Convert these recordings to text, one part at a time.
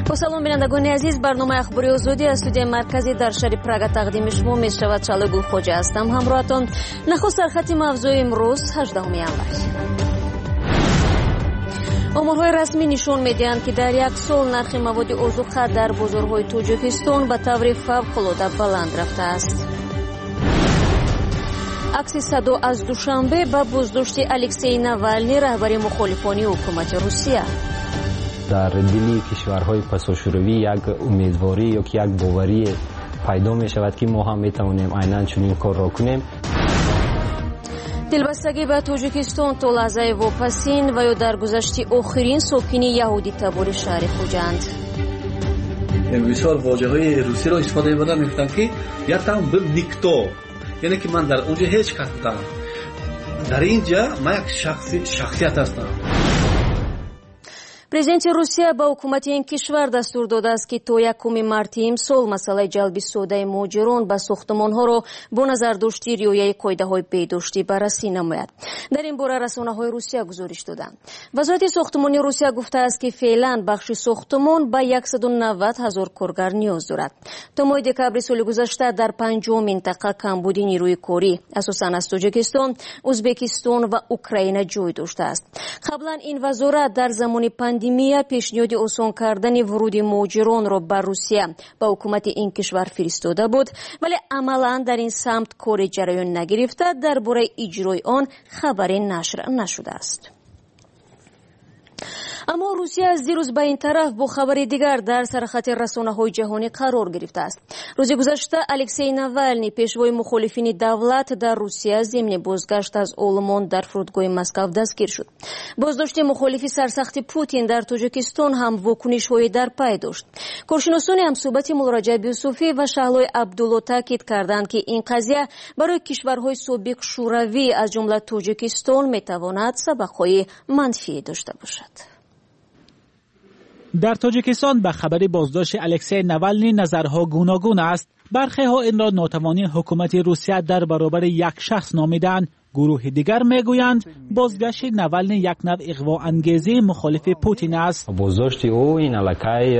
با سلام بینندگان عزیز، برنامه اخباری آزادی از استودیوی مرکزی در شهر پراگ تقدیم شما می شود. چالگو خوجا هستم همراهتان. نخست در خط موضوع امروز 18 ینور. آمارهای رسمی نشون میدهند که در یک سال نرخ مواد اوزوقه در بازارهای تاجیکستان به طور فوق‌العاده بلند رفته است. عکس صدا از دوشنبه به بازداشت الکسی نوالنی رهبر مخالفان حکومت روسیه. در دل کشورهای پساشوروی یک امیدواری یا یک باوری پیدا می شود که ما هم می توانیم عیناً چنین کار را کنیم. دلبستگی به تاجیکستان تا لحظه واپسین و یا در گذشته آخرین ساکنین یهودی تبار شهر خوجند. بسیار واژه‌های روسی را استفاده می‌کنن که یا там был никто، یعنی که من در اونجا هیچ کس بودم، در اینجا من یک شخصیت هستم. پرزیدنت روسیه به حکومت این کشور دستور داده است که تا 1 مارت امسال مسئله جلب سوده مهاجران به ساختمان‌ها را با نظر داشته رعایت قاعده‌های بهداشتی بررسی نماید. در این باره رسانه‌های روسیه گزارش دادند. وزارت ساختمانی روسیه گفته است که فعلا بخش ساختمان به 190,000 کارگر نیاز دارد. تا ماه دکبر سال گذشته در 5 منطقه کمبود نیروی کاری اساساً از تاجیکستان، ازبکستان و اوکراین جای داشته است. قبلا این وزارت در زمان پاندمی پیشنهاد آسان کردن ورود مهاجران را بر روسیه به حکومت این کشور فرستاده بود، ولی عملا در این سمت کار جریان نگرفته. درباره اجرای آن خبری نشر نشده است. اما روسیه از دیروز به این طرف با خبر دیگر در سرخط رسانه‌های جهانی قرار گرفته است. روز گذشته الکسی نوالنی پیشوای مخالفین دولت در روسیه ضمن بازگشت از آلمان در فرودگاه مسکو دستگیر شد. بازداشت مخالفی سرسخت پوتین در تاجیکستان هم واکنش‌های در پی داشت. کارشناسان همصحبت مولا رجب یوسفی و شهلای عبدالله تاکید کردند که این قضیه برای کشورهای سابق شوروی از جمله تاجیکستان میتواند سبق‌های منفی داشته باشد. در تاجیکستان به خبر بازداشت الکسی نوالنی نظرها گوناگون است. برخی ها این را ناتوانی حکومت روسیه در برابر یک شخص نامیدند. گروه دیگر میگویند بازگشت نوالنی یک نوع اغوا انگیزی مخالف پوتین است. بازداشت او این الکی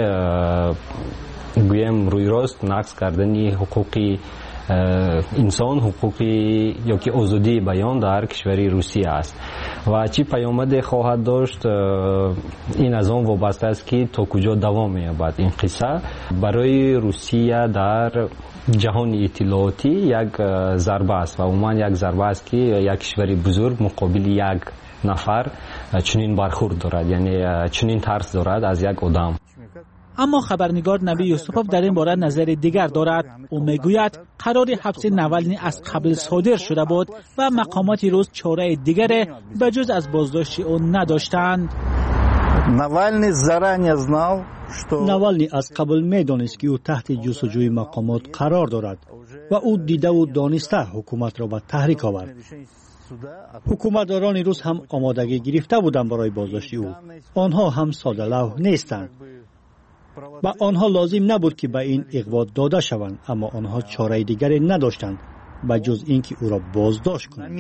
گویم روی راست نقض کردن حقوق انسان، حقوقی یا که آزادی بیان در کشور روسیه است و چی پیامد خواهد داشت این از آن وابسته است که تا کجا دوام می‌یابد این قصه. برای روسیه در جهان اطلاعاتی یک ضربه است و عموما یک ضربه است که یک کشور بزرگ مقابل یک نفر چنین برخورد دارد، یعنی چنین ترس دارد از یک آدم. اما خبرنگار نبی یوسفوف در این باره نظر دیگر دارد. او میگوید قرار حبس نوالنی از قبل صادر شده بود و مقامات روس چاره دیگر به جز از بازداشت او نداشتند. نوالنی از قبل میدانست که او تحت جستجوی مقامات قرار دارد و او دیده و دانسته حکومت را به تحریک آورد. حکومتداران روس هم آمادگی گرفته بودند برای بازداشت او. آنها هم ساده لوح نیستند. و آنها لازم نبود که به این اغوا داده شوند، اما آنها چاره دیگری نداشتند به جز اینکه او را بازداشت کنند.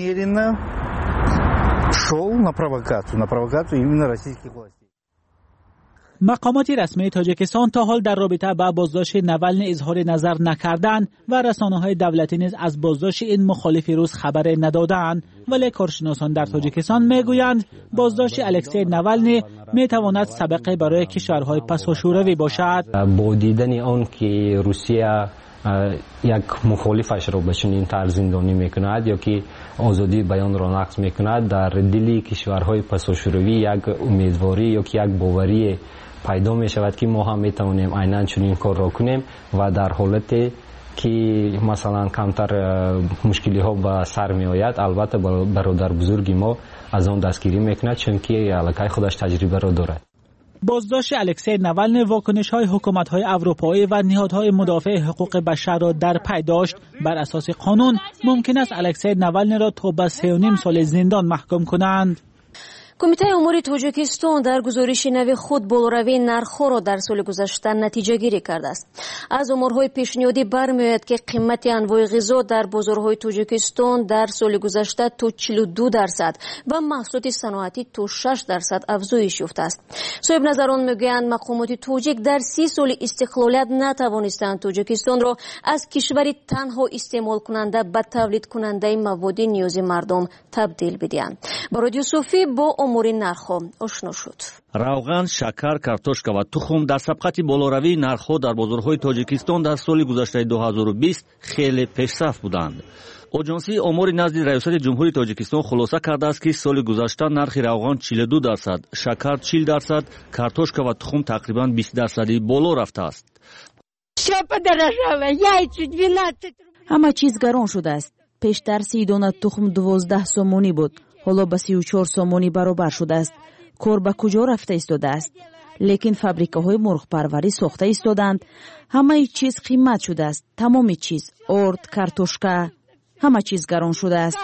مقامات رسمی تاجیکستان تا حال در رابطه با بازداشت نوالنی اظهار نظر نکردند و رسانه‌های دولتی نیز از بازداشت این مخالف روس خبر ندادند، ولی کارشناسان در تاجیکستان میگویند بازداشت الکسی نوالنی میتواند سبقه برای کشورهای پساشوروی باشد. با دیدن آن که روسیه یک مخالفش را به چنین طرز زندانی میکند یا که آزادی بیان را نقض میکند، در دل کشورهای پساشوروی یک امیدواری یا که یک باوری پیدا می شود که ما هم می توانیم عیناً چنین کار را کنیم و در حالتی که مثلا کمتر مشکلی ها به سر می آید، البته برادر بزرگی ما از آن دستگیری میکند چون که الکی خودش تجربه را دارد. بازداشت الکسی نوالنی واکنش‌های حکومت‌های اروپایی و نهادهای مدافع حقوق بشر را در پی داشت. بر اساس قانون ممکن است الکسی نوالنی را تا به 3.5 سال زندان محکوم کنند. کمیته امور تاجیکستان در گزارش نو خود بالوروی نرخ‌ها را در سال گذشته نتیجه گیری کرده است. از آمارهای پیشنهادی برمی‌آید که قیمت انواع غذا در بازارهای تاجیکستان در سال گذشته تا 42% و محصولات صنعتی تا 6% افزایش یافته است. صاحب نظران میگویند مقامات تاجیک در 30 سال استقلالیت نتوانستند تاجیکستان را از کشوری تنها استعمال کننده به تولید کننده مواد نیاز مردم تبدیل بدهند. با رادیو صوفی با امور نرخ‌ها آشنا شد. روغن، شکر، کартошка و تخم در سبقت بالوروی نرخ‌ها در بازارهای تاجیکستان در سال گذشته 2020 خیلی پیشرفت بودند. اجنسی امور نزد ریاست جمهوری تاجیکستان خلاصه کرده است که سال گذشته نرخ روغن 42%، شکر 40%، کартошка و تخم تقریباً 20% بالا رفته است. همه چیز گران شده است. پیشتر 30 دانه تخم 12 سومونی بود. حالا به 34 سومونی برابر شده است. کار به کجا رفته ایستاده است؟ لیکن فابریکاهای مرغ پروری ساخته ایستادند. همه چیز قیمت شده است. تمام چیز، ارد، کартошка، همه چیز گران شده است.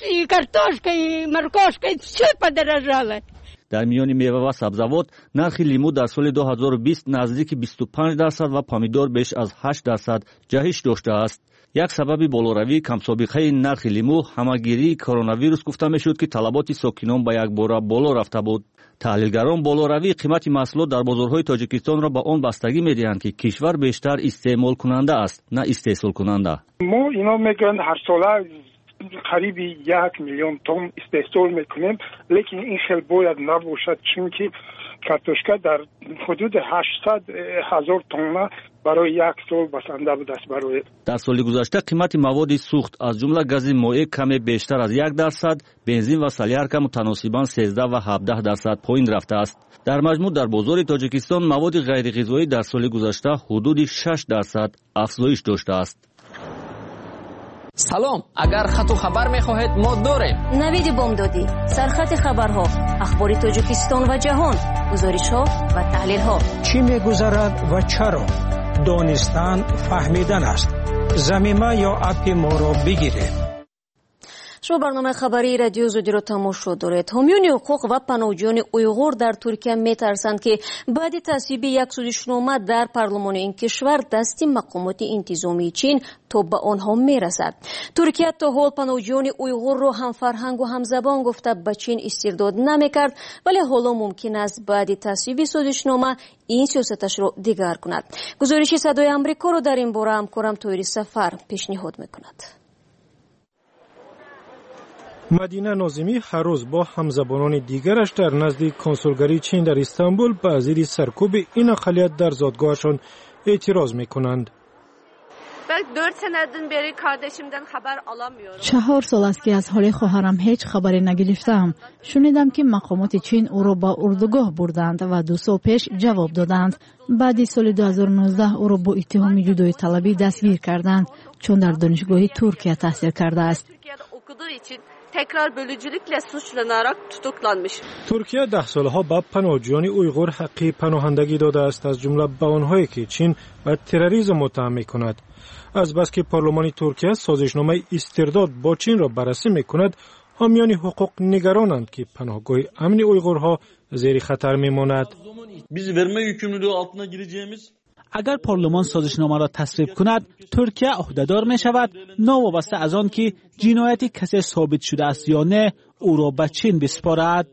در میان میوه و سبزیجات نرخ لیمو در سال 2020 نزدیک 25% و پامیدور بیش از 8% جهش داشته است. یک سبب بالوروی کمسابقه نرخ لیمو همگیری کرونا ویروس گفته میشد که طلبات ساکنان به یک بار بالا رفته بود. تحلیلگران بالوروی قیمت محصولات در بازارهای تاجیکستان را به آن بستگی میدهند که کشور بیشتر استعمال کننده است نه استحصال کننده. ما اینا میگن هر ساله قریب 1 میلیون تن استحصال میکنیم، لیکن این خیلی باید نباشد، چون که کартошка در حدود 800,000 تن برای یک سال بسنده بود است. برای در سال گذشته قیمت مواد سوخت از جمله گاز مایع کمی بیشتر از 1%، بنزین و سلیارکا متناسباً 13 و 17% پایین رفته است. در مجموع در بازار تاجیکستان مواد غیر غذایی در سال گذشته حدود 6% افزایش داشته است. سلام، اگر خط و خبر می‌خواهید ما داریم. نوید بامدادی، سرخط خبرها، اخبار تاجیکستان و جهان، گزارش‌ها و تحلیل‌ها. چی می‌گذرد و چرا؟ دانستن فهمیدن است. زمینه یا اپ ما را بگیرید. شما برنامه خبری رادیو زودی را تماشا دارید. حامیان حقوق و پناهجویان اویغور در ترکیه می‌ترسند که بعد تصویب یک سازشنامه در پارلمان این کشور دست مقامات انتظامی چین تا به آنها میرسد. ترکیه تا حال پناهجویان اویغور را هم فرهنگ و هم زبان گفته به چین استرداد نمی‌کرد، ولی حالا ممکن است بعد تصویب سازشنامه این سیاستش را دیگر کند. گزارش صدای آمریکا را در این باره همکارم طاهر سفر پیشنهاد می‌کند. مدینه ناظمی هر روز با همزبانان دیگرش در نزد کنسولگری چین در استانبول به زیر سرکوب این اقلیت در زادگاهشان اعتراض می‌کنند. 4 سال است که از حال خواهرم هیچ خبری نگرفتم. شنیدم که مقامات چین او را به اردوگاه بردند و 2 سال پیش جواب دادند. بعد سال 2019 او را با اتهام جدایی طلبی دستگیر کردند، چون در دانشگاه ترکیه تحصیل کرده است. tekrar bölücülükle suçlanarak tutuklanmış. ترکیه 10 سالها به پناهجویان اویغور حق پناهندگی داده است، از جمله به آنهایی که چین به تروریسم متهم می‌کند. از بس که پارلمان ترکیه سازشنامه استرداد با چین را بررسی می‌کند، حامیان حقوق نگرانند که پناهگاه امن اویغورها زیر خطر می‌ماند. biz verme yükümlülüğü altına gireceğimiz اگر پارلمان سازشنامه را تصویب کند، ترکیه عهدهدار می شود ناوابسته از آن که جنایتی کسی ثابت شده است یا نه او را به چین بسپارد.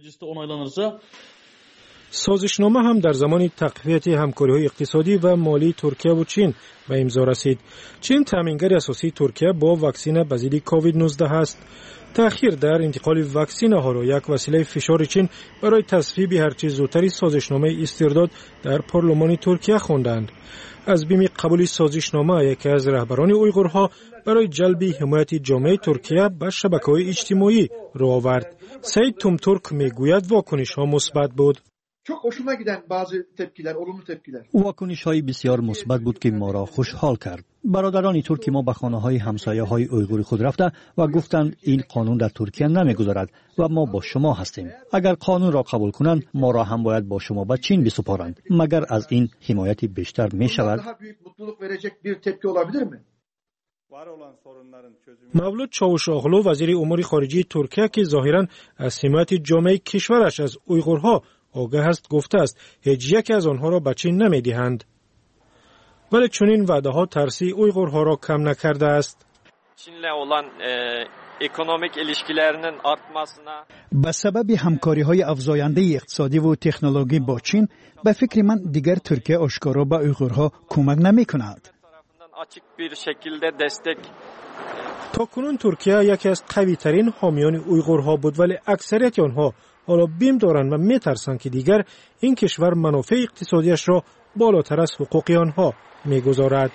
سازشنامه هم در زمان تقویت همکاری‌های اقتصادی و مالی ترکیه و چین به امضا رسید. چین تامینگر اساسی ترکیه با واکسن به ضد کووید 19 است. تأخیر در انتقال واکسین‌ها را یک وسیله فشار چین برای تصویب هرچه زودتر سازشنامه استرداد در پارلمان ترکیه خواندند. از بیم قبول سازشنامه یکی از رهبران اویغورها برای جلب حمایت جامعه ترکیه به شبکه‌های اجتماعی را آورد. سید تومتورک میگوید واکنش‌ها مثبت بود. Çok hoşuma giden bazı tepkiler, olumlu tepkiler. واکنش‌های بسیار مثبت بود که ما را خوشحال کرد. برادران ترکی ما به خانه‌های همسایه‌های اویغور خود رفته و گفتند این قانون در ترکیه نمی‌گذرد و ما با شما هستیم. اگر قانون را قبول کنند ما را هم باید با شما به چین بسپارند. مگر از این حمایت بیشتر می‌شود؟ Daha büyük mutluluk verecek bir tepki olabilir mi? مولود چاوشاغلو وزیر امور خارجه ترکیه که ظاهراً از حمایت جامعه کشورش از اویغورها آگاه است گفته است هیچ یک از آنها را به چین نمی‌دهند. ولی چنین وعده‌ها ترسی اویغورها را کم نکرده است. Çin'le olan ekonomik ilişkilerinin artmasına به سبب همکاری‌های افزاینده اقتصادی و تکنولوژی با چین به فکر من دیگر ترکیه آشکارا به اویغورها کمک نمی‌کند. açık bir şekilde destek تاکنون ترکیه یکی از قوی‌ترین حامیان اویغورها بود ولی اکثریت آنها حالا بیم دارند و می‌ترسند که دیگر این کشور منافع اقتصادیش را بالاتر از حقوق آنها می‌گذارد.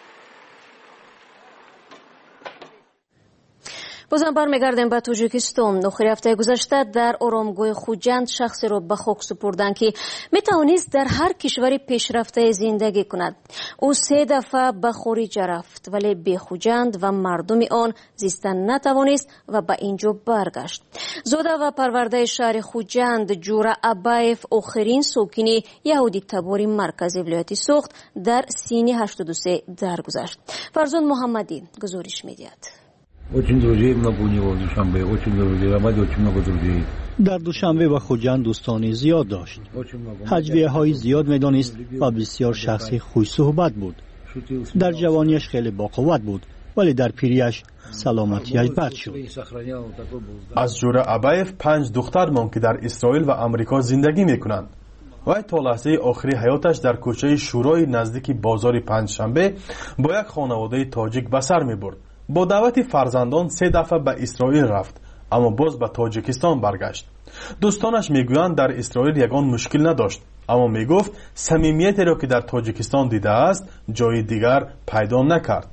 بازم برمیگردیم به تاجیکستان. آخر هفته گذشته در آرامگاه خوجند شخصی را به خاک سپردند که میتوانست در هر کشوری پیشرفته زندگی کند. او 3 دفعه به خارج رفت ولی به خوجند و مردم آن زیستن نتوانست و به اینجا برگشت. زاده و پرورده شهر خوجند جورا ابایف آخرین ساکن یهودی تبار مرکزی ولایت سوخت در سین 83 درگذشت. فرزان محمدی گزارش می‌دهد. در دوشنبه و خوجند دوستانی زیاد داشت. هجویه های زیاد میدانست و بسیار شخصی خوش صحبت بود. در جوانیش خیلی باقوت بود ولی در پیریش سلامتیش بد شد. از جورا ابایف 5 دختر ماند که در اسرائیل و امریکا زندگی میکنند. وی تا لحظه آخری حیاتش در کوچه شورای نزدیک بازار پنجشنبه با یک خانواده تاجیک به سر میبرد. با دعوت فرزندان 3 دفعه به اسرائیل رفت اما باز به تاجیکستان برگشت. دوستانش میگویند در اسرائیل یگان مشکل نداشت اما میگفت صمیمیتی را که در تاجیکستان دیده است جای دیگر پیدا نکرد.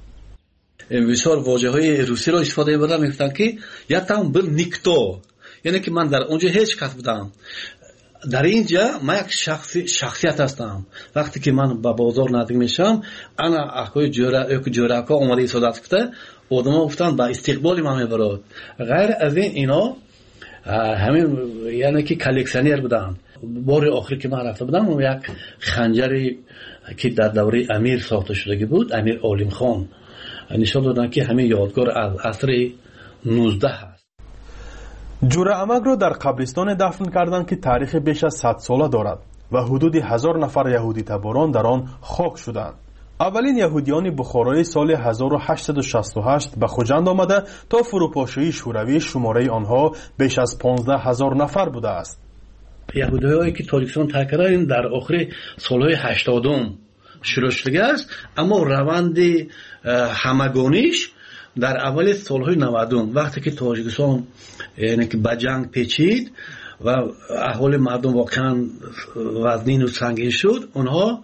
بسیار واژه‌های روسی را استفاده می‌کردند میگفتند که یا там был никто، یعنی که من در اونجا هیچ کس بودم. در اینجا من یک شخصیت هستم. وقتی که من به بازار نزدیک میشم انا اخوی جوراکا اومده ایستادت کرده آدما گفتن به استقبال من میبرد. غیر از این اینا همین یعنی که کلکسیونر بودن. بار آخری که من رفته بودم یک خنجری که در دوره امیر ساخته شده بود امیر عالم خان نشان دادن که همین یادگار از عصر 19 هست. جورا امک را در قبرستان دفن کردند که تاریخ بیش از 100 ساله دارد و حدود 1000 نفر یهودی تباران در آن خاک شدند. اولین یهودیان بخارای سال 1868 به خوجند آمده تا فروپاشی شوروی شماره آنها بیش از 15000 نفر بوده است. یهودیایی که تاجیکستان ترک کردند در آخر سالهای 80 شروع شده است اما روند همگانیش در اول سالهای 90 وقتی که تاجیکستان یعنی که به جنگ پیچید و احوال مردم واقعا وزنین و سنگین شد اونها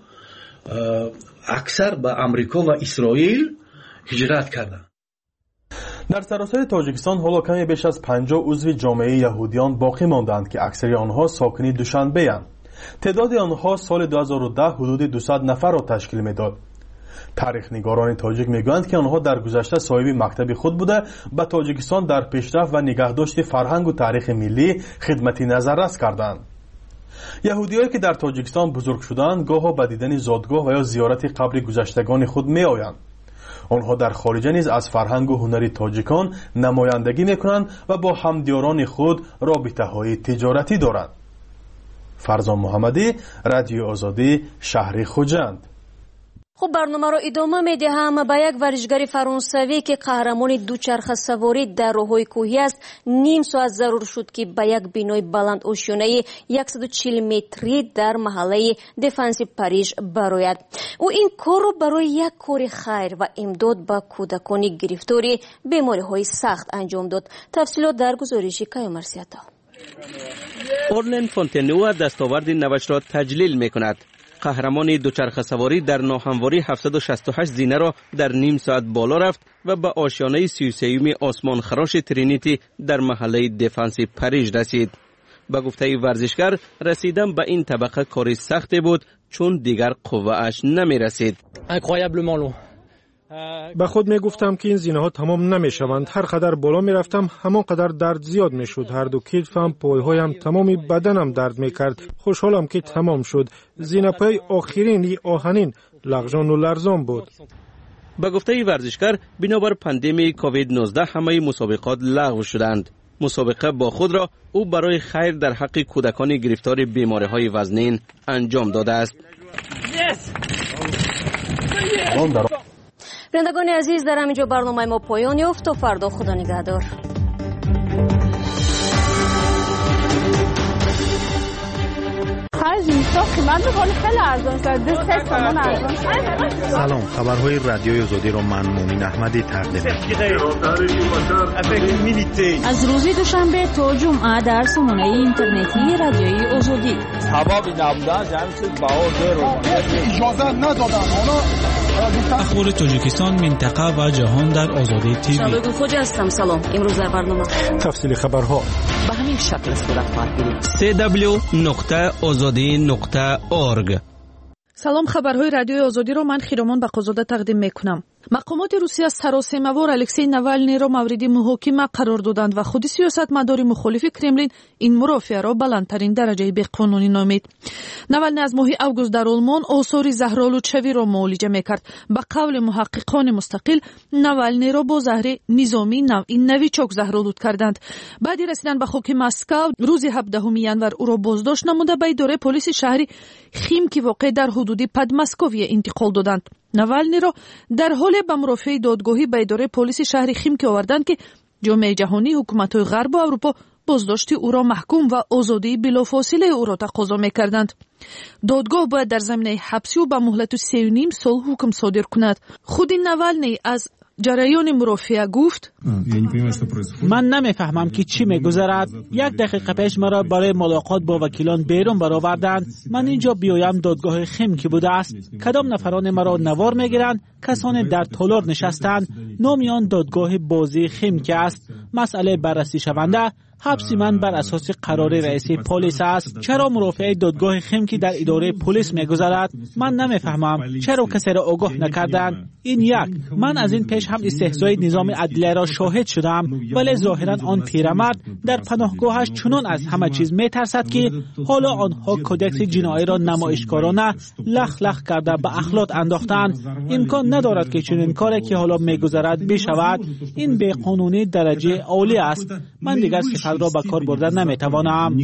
اکثر به امریکا و اسرائیل هجرت کردند. در سراسر تاجیکستان حالا کمی بیش از 50 عضو جامعه یهودیان باقی ماندند که اکثر آنها ساکنی دوشنبه اند. تعداد آنها سال 2010 حدود 200 نفر را تشکیل میداد. تاریخ نگاران تاجیک میگویند که آنها در گذشته صاحب مکتب خود بوده به تاجیکستان در پیشرفت و نگهداشت فرهنگ و تاریخ ملی خدمتی نظررس کردند. یهودیایی که در تاجیکستان بزرگ شدند گاهی به دیدن زادگاه و یا زیارت قبر گذشتگان خود میآیند. آنها در خارج نیز از فرهنگ و هنر تاجیکان نمایندگی میکنند و با همدیاران خود رابطه‌های تجارتی دارند. فرزان محمدی، رادیو آزادی، شهر خوجند. خب برنامه رو ادامه میدهم. به یک ورزشگر فرانسوی که قهرمان دوچرخه سواری در راههای کوهی است نیم ساعت ضرور شد که به یک بینای بلند آشیانه 140 متری در محله دفنس پاریژ برآید. او این کار رو برای یک کار خیر و امداد به کودکان گرفتار بیماری‌های سخت انجام داد. تفصیلات در گزارش کیامرسیتا. اورلن فونتنوا دستاورد نوش را تجلیل می‌کند. قهرمان دوچرخه سواری در ناهمواری 768 زینه را در نیم ساعت بالا رفت و به آشیانه 33 آسمان خراش ترینیتی در محله دفنس پاریژ رسید. به گفته ورزشگر رسیدن به این طبقه کاری سختی بود چون دیگر قوه‌اش نمی رسید. به خود می گفتم که این زینه ها تمام نمی شوند. هر قدر بالا می رفتم همان قدر درد زیاد می شد. هر دو کتفم، پایهایم، تمامی بدنم درد می کرد. خوشحالم که تمام شد. زینه پای آخرین آهنین لغزان و لرزان بود. به گفته ورزشکار بنابر پاندمی کووید 19 همه مسابقات لغو شدند. مسابقه با خود را او برای خیر در حق کودکان گرفتار بیماری‌های وزنین انجام داده است. بینندگان عزیز، در همینجا برنامه ما پایان یافت. تا فردا، خدا نگهدار. سلام، خبرهای رادیوی آزادی را من مومن احمدی تقدیم می‌کنم. از روز دوشنبه تا جمعه در سامانه اینترنتی رادیوی آزادی. سبب نبودن جمعیت باور اجازه ندادن. اخبار تاجیکستان، منطقه و جهان در آزادی تیوی. شادو خوجا هستم. سلام. امروز در برنامه تفصیل خبرها به همین شکل صورت خواهد گرفت. www.azadi.org. سلام، خبرهای رادیوی آزادی را من خیرامان بقازاده تقدیم میکنم. مقامات روسیه سراسیمه‌وار الکسی ناوالنی را مورد محاکمه قرار دادند و خود سیاستمدار مخالف کرملین این مرافعه را بلندترین درجه بی‌قانونی نامید. ناوالنی از ماه اوگوست در آلمان آثار زهرآلودشوی را معالجه میکرد. به قول محققان مستقل، ناوالنی را با زهر نظامی نویچوک زهرآلود کردند. بعد رسیدن به خاک مسکو روز 17 ینور او را بازداشت نموده به اداره پلیس شهری خیم که واقع در حدود پدماسکویه انتقال دادند. ناوالنی را در حال به مرافعه دادگاهی به اداره پلیس شهر خیمکی آوردند که جامعه جهانی، حکومت‌های غرب و اروپا بازداشت او را محکوم و آزادی بلافاصله او را تقاضا می‌کردند. دادگاه باید در زمینه حبسی و به مهلت 3.5 سال حکم صادر کند. خود ناوالنی از جریان مرافعه گفت: من نمیفهمم که چی میگذرد. 1 دقیقه پیش مرا برای ملاقات با وکیلان بیرون برآوردند. من اینجا بیایم دادگاه خیمکی بوده است. کدام نفران مرا نوار میگیرند؟ کسانی در تالار نشستند. نامیان دادگاه بازی خیمکی است. مسئله بررسی شونده. حبس من بر اساس قرار رئیس پلیس است. چرا مرافعه دادگاه خیمکی در اداره پلیس میگذرد؟ من نمیفهمم. چرا کسی را آگاه نکردند؟ این یک. من از این پیش هم استهزای نظام عدلیه را شاهد شدم، ولی ظاهرا آن پیرمرد در پناهگاهش چنان از همه چیز میترسد که حالا آنها کدکس جنایی را نمایشکارانه لخ لخ کرده به اخلاط انداختند. امکان ندارد که چنین کاری که حالا میگذرد بشود. این بی‌قانونی درجه عالی است. من دیگر صفت را به کار بردن نمیتوانم.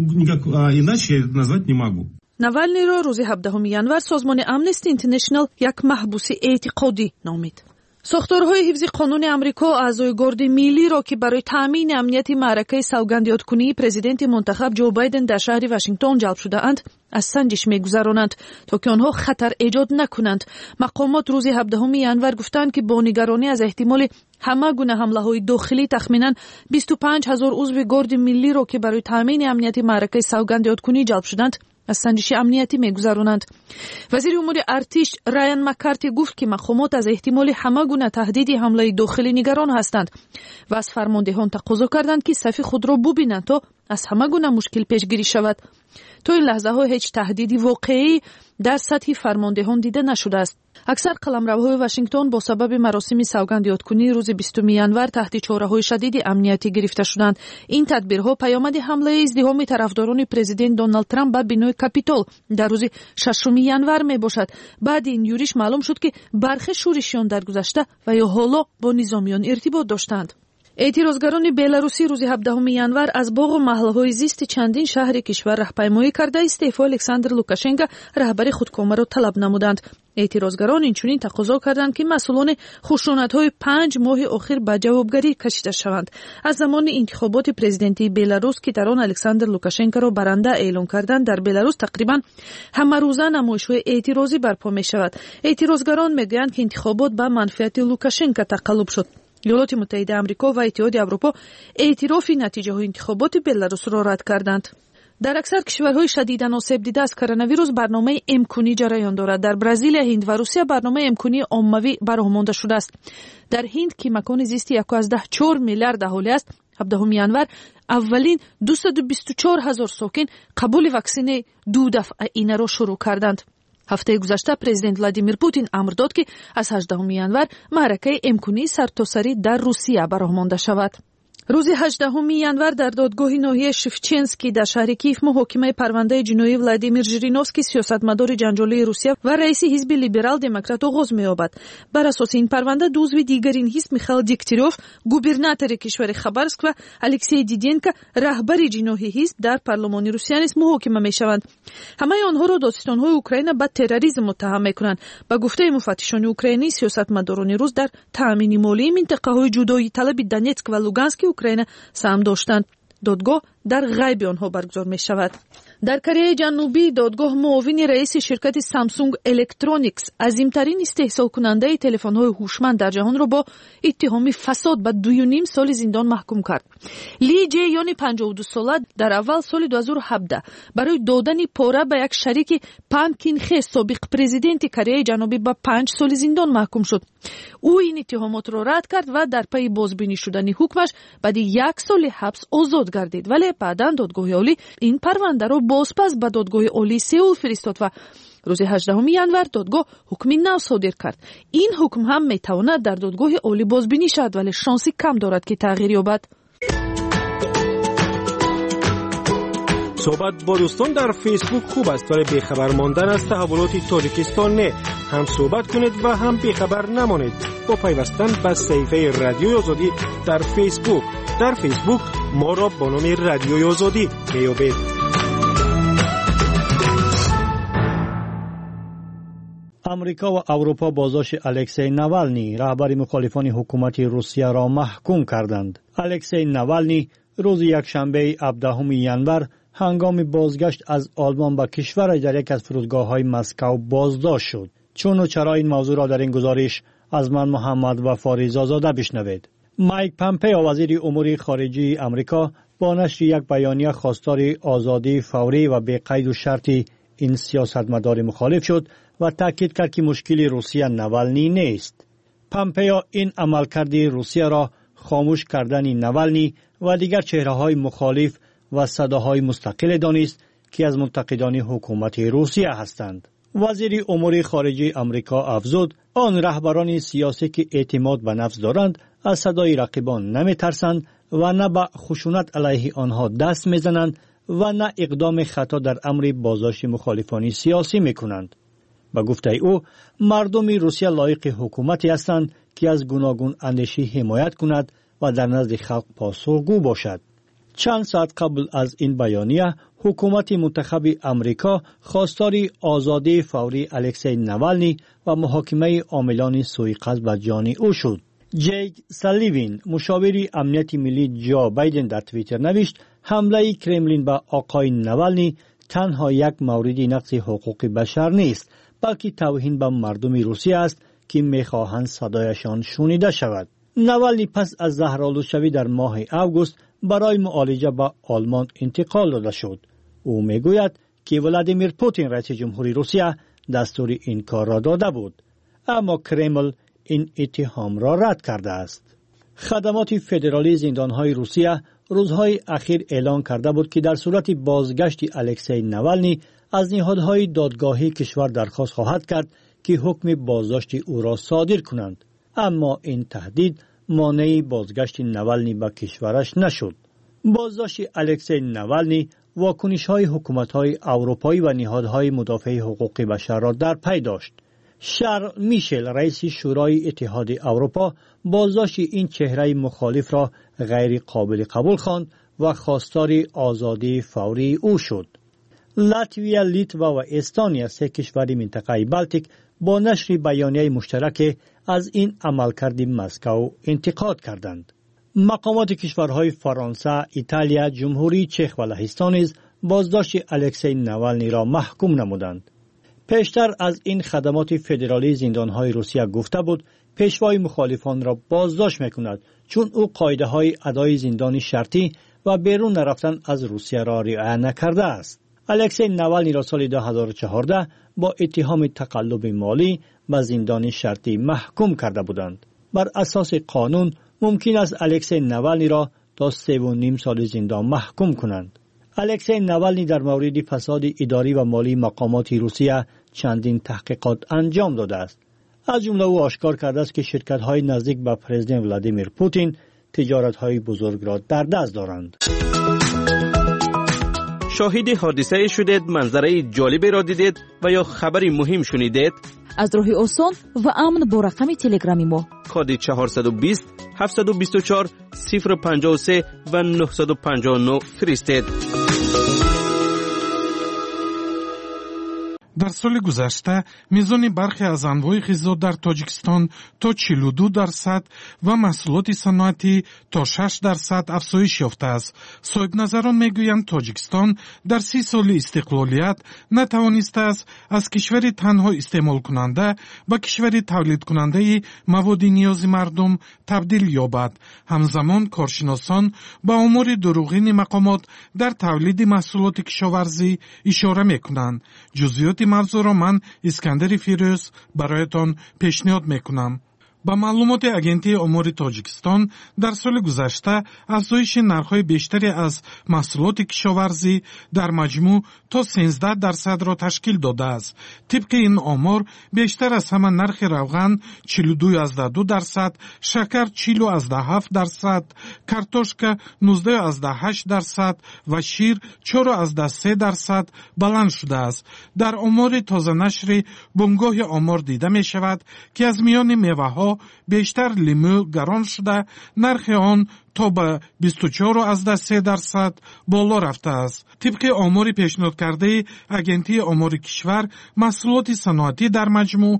ناوالنی را روز 17 ینور سازمان امنستی اینترنشنال یک محبوس اعتقادی نامید. ساختارهای حفظ قانون امریکا اعضای گارد ملی را که برای تامین امنیت معرکه سوگندیادکنی پرزیدنت منتخب جو بایدن در شهر واشنگتن جلب شده اند از سنجش می‌گذرانند تا که آنها خطر ایجاد نکنند. مقامات روز 17 ینور گفتند که با نگرانی از احتمال همه گونه حمله‌های داخلی تخمیناً 25,000 عضو گارد ملی را که برای تامین امنیت معرکه سوگندیادکنی جلب شدند از سنجش امنیتی می‌گذرانند. وزیر امور ارتش رایان مکارتی گفت که مقامات از احتمال همه گونه تهدید حمله داخلی نگران هستند و از فرماندهان تقاضا کردند که صف خود را ببینند تا از همه گونه مشکل پیشگیری شود. تا این لحظه ها هیچ تهدیدی واقعی در سطح فرماندهان دیده نشده است. اکثر قلمروهای واشنگتن با سبب مراسم سوگندیادکنی روز 20 ینور تحت چاره‌های شدید امنیتی گرفته شدند. این تدبیرها پیامد حمله ازدحام طرفداران پرزیدنت دونالد ترامپ به بنای کاپیتول در روز 6 ینور میباشد. بعد این یورش معلوم شد که برخی شورشیان در گذشته و یا حالا با نظامیان ارتباط داشتند. اعتراضگران بلاروسی روز 17 ینور از باغ و محله‌های زیست چندین شهر کشور راهپیمایی کرده استعفای الکساندر لوکاشنکو رهبر خودکامه را طلب نمودند. اعتراضگران اینچنین تقاضا کردند که مسئولان خشونت‌های 5 ماه اخیر به جوابگری کشیده شوند. از زمان انتخابات پرزیدنتی بلاروس که در آن الکساندر لوکاشنکو را برنده اعلام کردند در بلاروس تقریبا همه روزه نمایش‌های اعتراضی برپا می‌شود. اعتراضگران می‌گویند که انتخابات به منفعت لوکاشنکو تقلب شد. ایالات متحده آمریکا و اتحادیه اروپا اعتراف نتیجه های انتخابات بلاروس را رد کردند. در اکثر کشورهای شدیداً آسیب دیده از کرونا ویروس برنامه امکانی جریان دارد. در برزیل، هند و روسیه برنامه امکانی عمومی برآمده شده است. در هند که مکان زیست 1.4 میلیارد اهالی است، 17 ینور اولین 224,000 ساکن قبول واکسن 2 دفعه اینه را شروع کردند. هفته گذشته پرزیدنت ولادیمیر پوتین امر داد که از 18 ینور معرکه امکانی سرتاسری در روسیه برآمده شود. روز 18 январ در دادگاه ناحیه شفچنسکی در شهر کیف محاکمه پرونده جنایی ولادیمیر ژیرینوفسکی سیاستمدار جنجالی روسیه و رئیس حزب لیبرال دموکرات آغاز می‌یابد. بر اساس این پرونده دو عضو دیگر این حزب میخائیل دیکتریوف گوبرناتور کشور خبرسک و الکسی دیدینکا رهبر جناحی حزب در پارلمان روسیه نیز محاکمه میشوند. همه آنها را داستان‌های اوکراین با تروریسم متهم می‌کنند. با گفته مفتشان اوکراینی سیاستمداران روس در تامین مالی منطقه‌های جدایی طلب دونتسک و لوگانسک اوکراین سهم داشتند. دادگاه در غیب آنها برگزار می شود. در کره جنوبی دادگاه معاون رئیس شرکت سامسونگ الکترونیکس عظیمترین استحصال کننده تلفن های هوشمند در جهان را با اتهام فساد به 2.5 سال زندان محکوم کرد. لی جیانی 52 ساله در اول سال 2017 برای دادن پاره به یک شریک پان کین خه سابق پرزیدنت کره جنوبی به 5 سال زندان محکوم شد. او این اتهامات را رد کرد و در پی بازبینی شدن حکمش بعد 1 سال حبس آزاد گردید، ولی بعدا دادگاه عالی این پرونده را بازپس به دادگاه عالی سئول فرستاد و روز 18 январ دادگاه حکم نو صادر کرد. این حکم هم میتواند در دادگاه عالی بازبینی شود، ولی شانسی کم دارد که تغییر یابد. صحبت با دوستان در فیسبوک خوب است، ولی بیخبر ماندن از تحولات تاجیکستان نه. هم صحبت کنید و هم بیخبر نمانید با پیوستن به صفحه رادیوی آزادی در فیسبوک. در فیسبوک ما را با نام رادیوی آزادی میابید. امریکا و اروپا بازداشت الکسی ناوالنی رهبر مخالفان حکومت روسیه را محکوم کردند. الکسی ناوالنی روز یکشنبه 17 ژانویه هنگام بازگشت از آلمان به کشور در یک از فرودگاه‌های مسکو بازداشت شد. چون و چرا این موضوع را در این گزارش از من محمد وفا رضازاده بشنوید. مایک پامپئو وزیر امور خارجه آمریکا با نشر یک بیانیه خواستار آزادی فوری و بی قید و شرطی این سیاستمدار مخالف شد و تاکید کرد که مشکل روسیه ناوالنی نیست. پامپئو این عملکرد روسیه را خاموش کردن ناوالنی و دیگر چهره‌های مخالف و صداهای مستقل دانست که از منتقدان حکومت روسیه هستند. وزیر امور خارجه آمریکا افزود آن رهبران سیاسی که اعتماد به نفس دارند از صدای رقیبان نمی ترسند و نه به خشونت علیه آنها دست می زنند و نه اقدام خطا در امر بازداشت مخالفان سیاسی می کنند. به گفته او مردم روسیه لایق حکومتی هستند که از گوناگون اندیشی حمایت کند و در نزد خلق پاسخگو باشد. چند ساعت قبل از این بیانیه حکومت منتخب امریکا خواستار آزادی فوری الکسی ناوالنی و محاکمه عاملان سوءقصد به جان او شد. جیک سالیوین مشاور امنیت ملی جو بایدن در توییتر نوشت حمله کرملین به آقای ناوالنی تنها یک مورد نقض حقوق بشر نیست، بلکه توهین به مردم روسیه است که میخواهند صدایشان شنیده شود. ناوالنی پس از زهرآلودشوی در ماه اوگوست برای معالجه به آلمان انتقال داده شد. او میگوید که ولادیمیر پوتین رئیس جمهوری روسیه دستور این کار را داده بود، اما کرمل این اتهام را رد کرده است. خدمات فدرالی زندانهای روسیه روزهای اخیر اعلان کرده بود که در صورت بازگشت الکسی ناوالنی از نهادهای دادگاهی کشور درخواست خواهد کرد که حکم بازداشت او را صادر کنند، اما این تهدید مانع بازگشت ناوالنی به کشورش نشد. بازداشت الکسی ناوالنی واکنش‌های حکومت‌های اروپایی و نهادهای مدافع حقوق بشر را در پی داشت. شارل میشل رئیس شورای اتحاد اروپا بازداشت این چهره مخالف را غیر قابل قبول خواند و خواستار آزادی فوری او شد. لاتویا، لیتوا و استونیا سه کشور منطقه بالتیک با نشر بیانیه مشترک از این عملکرد مسکو انتقاد کردند. مقامات کشورهای فرانسه، ایتالیا، جمهوری چک و لهستان نیز بازداشت الکسی ناوالنی را محکوم نمودند. پیشتر از این خدمات فدرالی زندانهای روسیه گفته بود پیشوای مخالفان را بازداشت میکند چون او قاعده های ادای زندانی شرطی و بیرون نرفتن از روسیه را رعایت نکرده است. الکسی ناوالنی را سال 2014 با اتهام تقلب مالی به زندان شرطی محکوم کرده بودند. بر اساس قانون ممکن است الکسی ناوالنی را تا 3.5 سال زندان محکوم کنند. الکسی ناوالنی در مورد فساد اداری و مالی مقامات روسیه چندین تحقیقات انجام داده است. از جمله او آشکار کرده است که شرکت‌های نزدیک به پرزیدنت ولادیمیر پوتین تجارت‌های بزرگ را در دست دارند. شاهد حادثه شدید، منظره جالبی را دیدید و یا خبری مهم شنیدید؟ از راه آسان و امن با رقم تلگرامی ما کد 420 724 053 و 959 فرستید. در سال گذشته میزان برخی از انواع غذا در تاجیکستان تا 42% و محصولات صنعتی تا 6% افزایش یافته است. صاحب نظران میگویند تاجیکستان در 30 سال استقلالیت نتوانسته است از کشوری تنها استعمال کننده به کشوری تولید کننده مواد نیاز مردم تبدیل یابد. همزمان کارشناسان با امور دروغین مقامات در تولید محصولات کشاورزی اشاره میکنند. جزئیات موضوع را من اسکندر فیروز برایتان پیشنهاد میکنم. با معلومات اگنتی امور تاجیکستان در سال گذشته افزایش نرخ‌های بیشتری از محصولات کشاورزی در مجموع تا 13% را تشکیل داده است. طبق این آمار بیشتر از همه نرخ روغن 42.2%، شکر 40.7%، کارتوشکا 19.8% و شیر 4.3% بلند شده است. در آمار تازه نشر بنگاه آمار دیده می شود که از میان میوه‌ها بیشتر لیمو گران شده، نرخ آن تا به 24.3% بالا رفته است. طبق آمار پیشنهاد کرده اگنتی آمار کشور، محصولات صنعتی در مجموع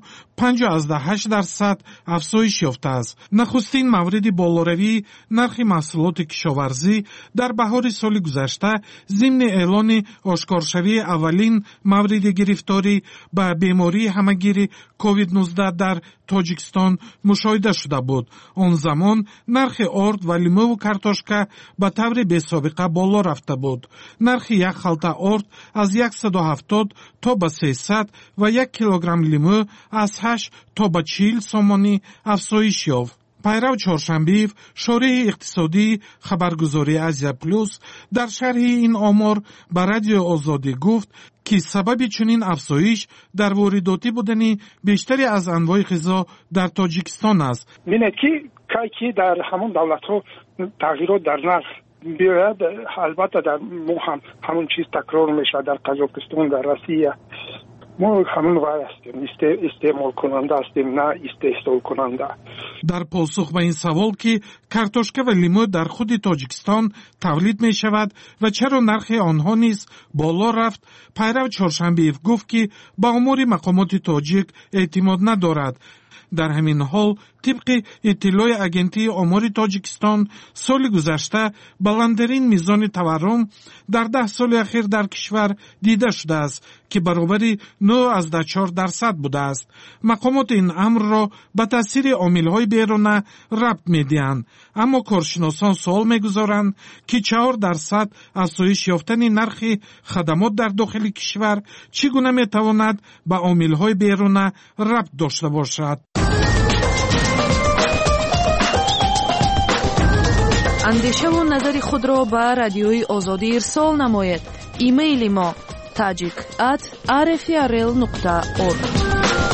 5.8% افزایش یافته است. نخستین مورد بالاروی نرخ محصولات کشاورزی در بهار سال گذشته ضمن اعلان آشکارشوی اولین مورد گرفتاری به بیماری همهگیر کووید 19 در تاجیکستان مشاهده شده بود. آن زمان نرخ آرد و لیمو و کارتوشکا به طور بی‌سابقه بالا رفته بود. نرخ یک خلطه آرد از 170 تا به 300 و 1 کیلوگرم لیمو از 8 تا به 40 سومانی افزایش یافت. پیرو چهارشنبه شورای اقتصادی خبرگزاری آسیا پلوس در شرح این آمار به رادیو آزادی گفت که سبب چنین افزایش در وارداتی بودن بیشتری از انواع غذا در تاجیکستان است. ببینید که در همون دولت‌ها تغییرات در نرخ بیاید، البته در همون چیز تکرار میشه در قزاقستان، در روسیه ما همون وای هستیم، استعمال کننده هستیم، نه استحصال کننده. در پاسخ به این سوال که کارتوشکا و لیمو در خود تاجیکستان تولید می شود و چرا نرخ آنها نیز بالا رفت، پیرو چهارشنبه گفت که با امور مقامات تاجیک اعتماد ندارد. در همین حال طبق اطلاع اگنتی آمار تاجیکستان سال گذشته بلندترین میزان تورم در 10 سال اخیر در کشور دیده شده است که برابر 9.4% بوده است. مقامات این امر را به تاثیر عامل‌های بیرونه ربط می‌دهند، اما کارشناسان سوال می‌گذارند که 4% افزایش یافتن نرخ خدمات در داخل کشور چگونه می‌تواند به عامل‌های بیرونه ربط داشته باشد. اندیشه و نظر خود را به رادیوی آزادی ارسال نماید. ایمیل ما tajik@rfrl.org.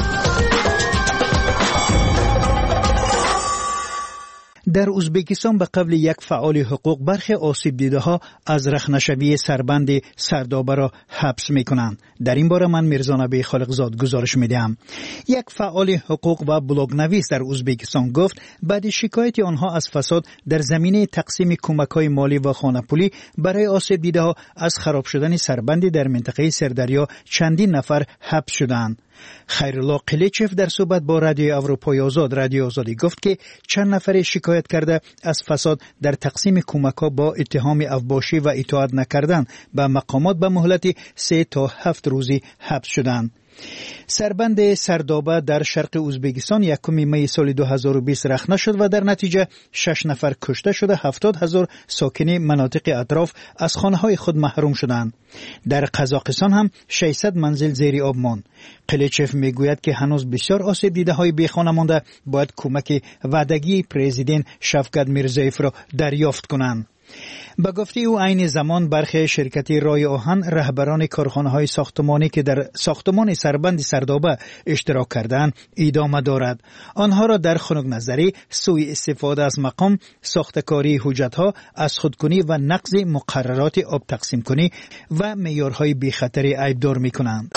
در ازبکستان به قبل یک فعال حقوق برخی آسیب دیده ها از رخنه‌شوی سربند سردابه را حبس می کنند. در این باره من میرزا نبی خالقزاد گزارش می دهم. یک فعال حقوق و بلاگ نویس در ازبکستان گفت بعد شکایت آنها از فساد در زمینه تقسیم کمک‌های مالی و خانه‌پولی برای آسیب دیده ها از خراب شدن سربند در منطقه سردریا چندین نفر حبس شدند. خیرالله قلیچف در صحبت با رادیو اروپای آزاد رادیو آزادی گفت که چند نفر شکایت کرده از فساد در تقسیم کمک‌ها با اتهام افباشی و اطاعت نکردن به مقامات به مهلت 3 تا 7 روزی حبس شدند. سربند سردابه در شرق ازبکستان 1 می سال 2020 رخنه شد و در نتیجه 6 نفر کشته شده، 70,000 ساکن مناطق اطراف از خانه‌های خود محروم شدند. در قزاقستان هم 600 منزل زیر آب ماند. قلیچف میگوید که هنوز بسیار آسیب دیده‌های بی‌خانه مانده باید کمک وعدگی پرزیدنت شفقت میرزایف را دریافت کنند. به گفته او عین زمان برخی شرکت رای آهن رهبران کارخانه‌های ساختمانی که در ساختمان سربند سردابه اشتراک کردند ادامه دارد. آنها را در خنک نظری، سوء استفاده از مقام، ساختکاری حجت‌ها، از خودکنی و نقض مقررات آب تقسیم کنی و معیارهای بی‌خطری عیبدار می‌کنند.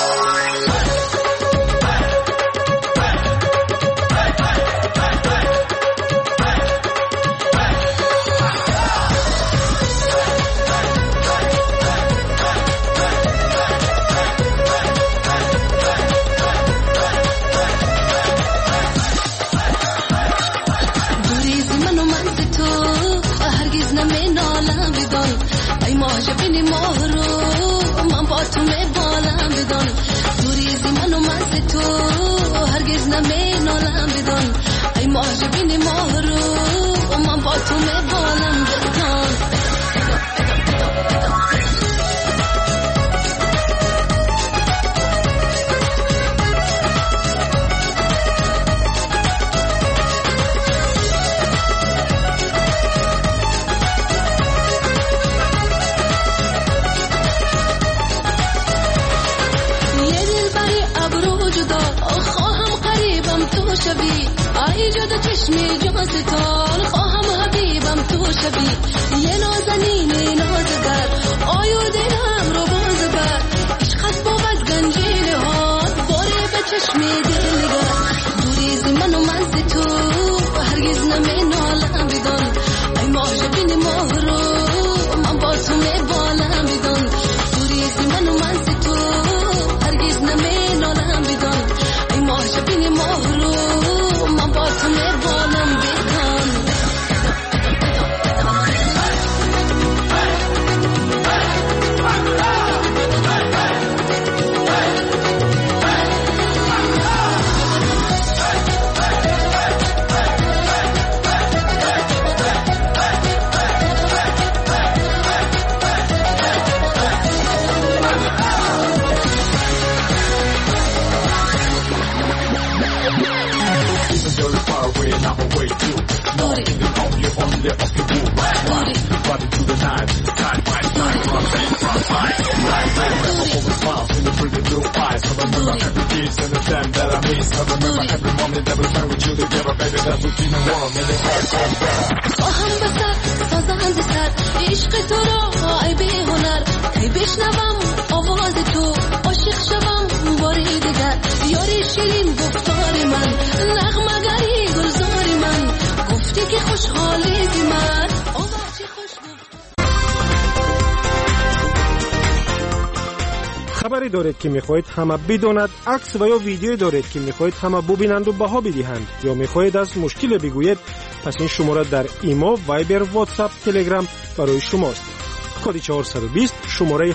خبری دارید که میخواهید همه بداند، عکس و یا ویدیو دارید که میخواهید همه ببینند و بها بدهند، یا میخواهید از مشکل بگویید، پس این شماره در ایما، وایبر، واتساپ، تلگرام برای شماست. کد 420 شماره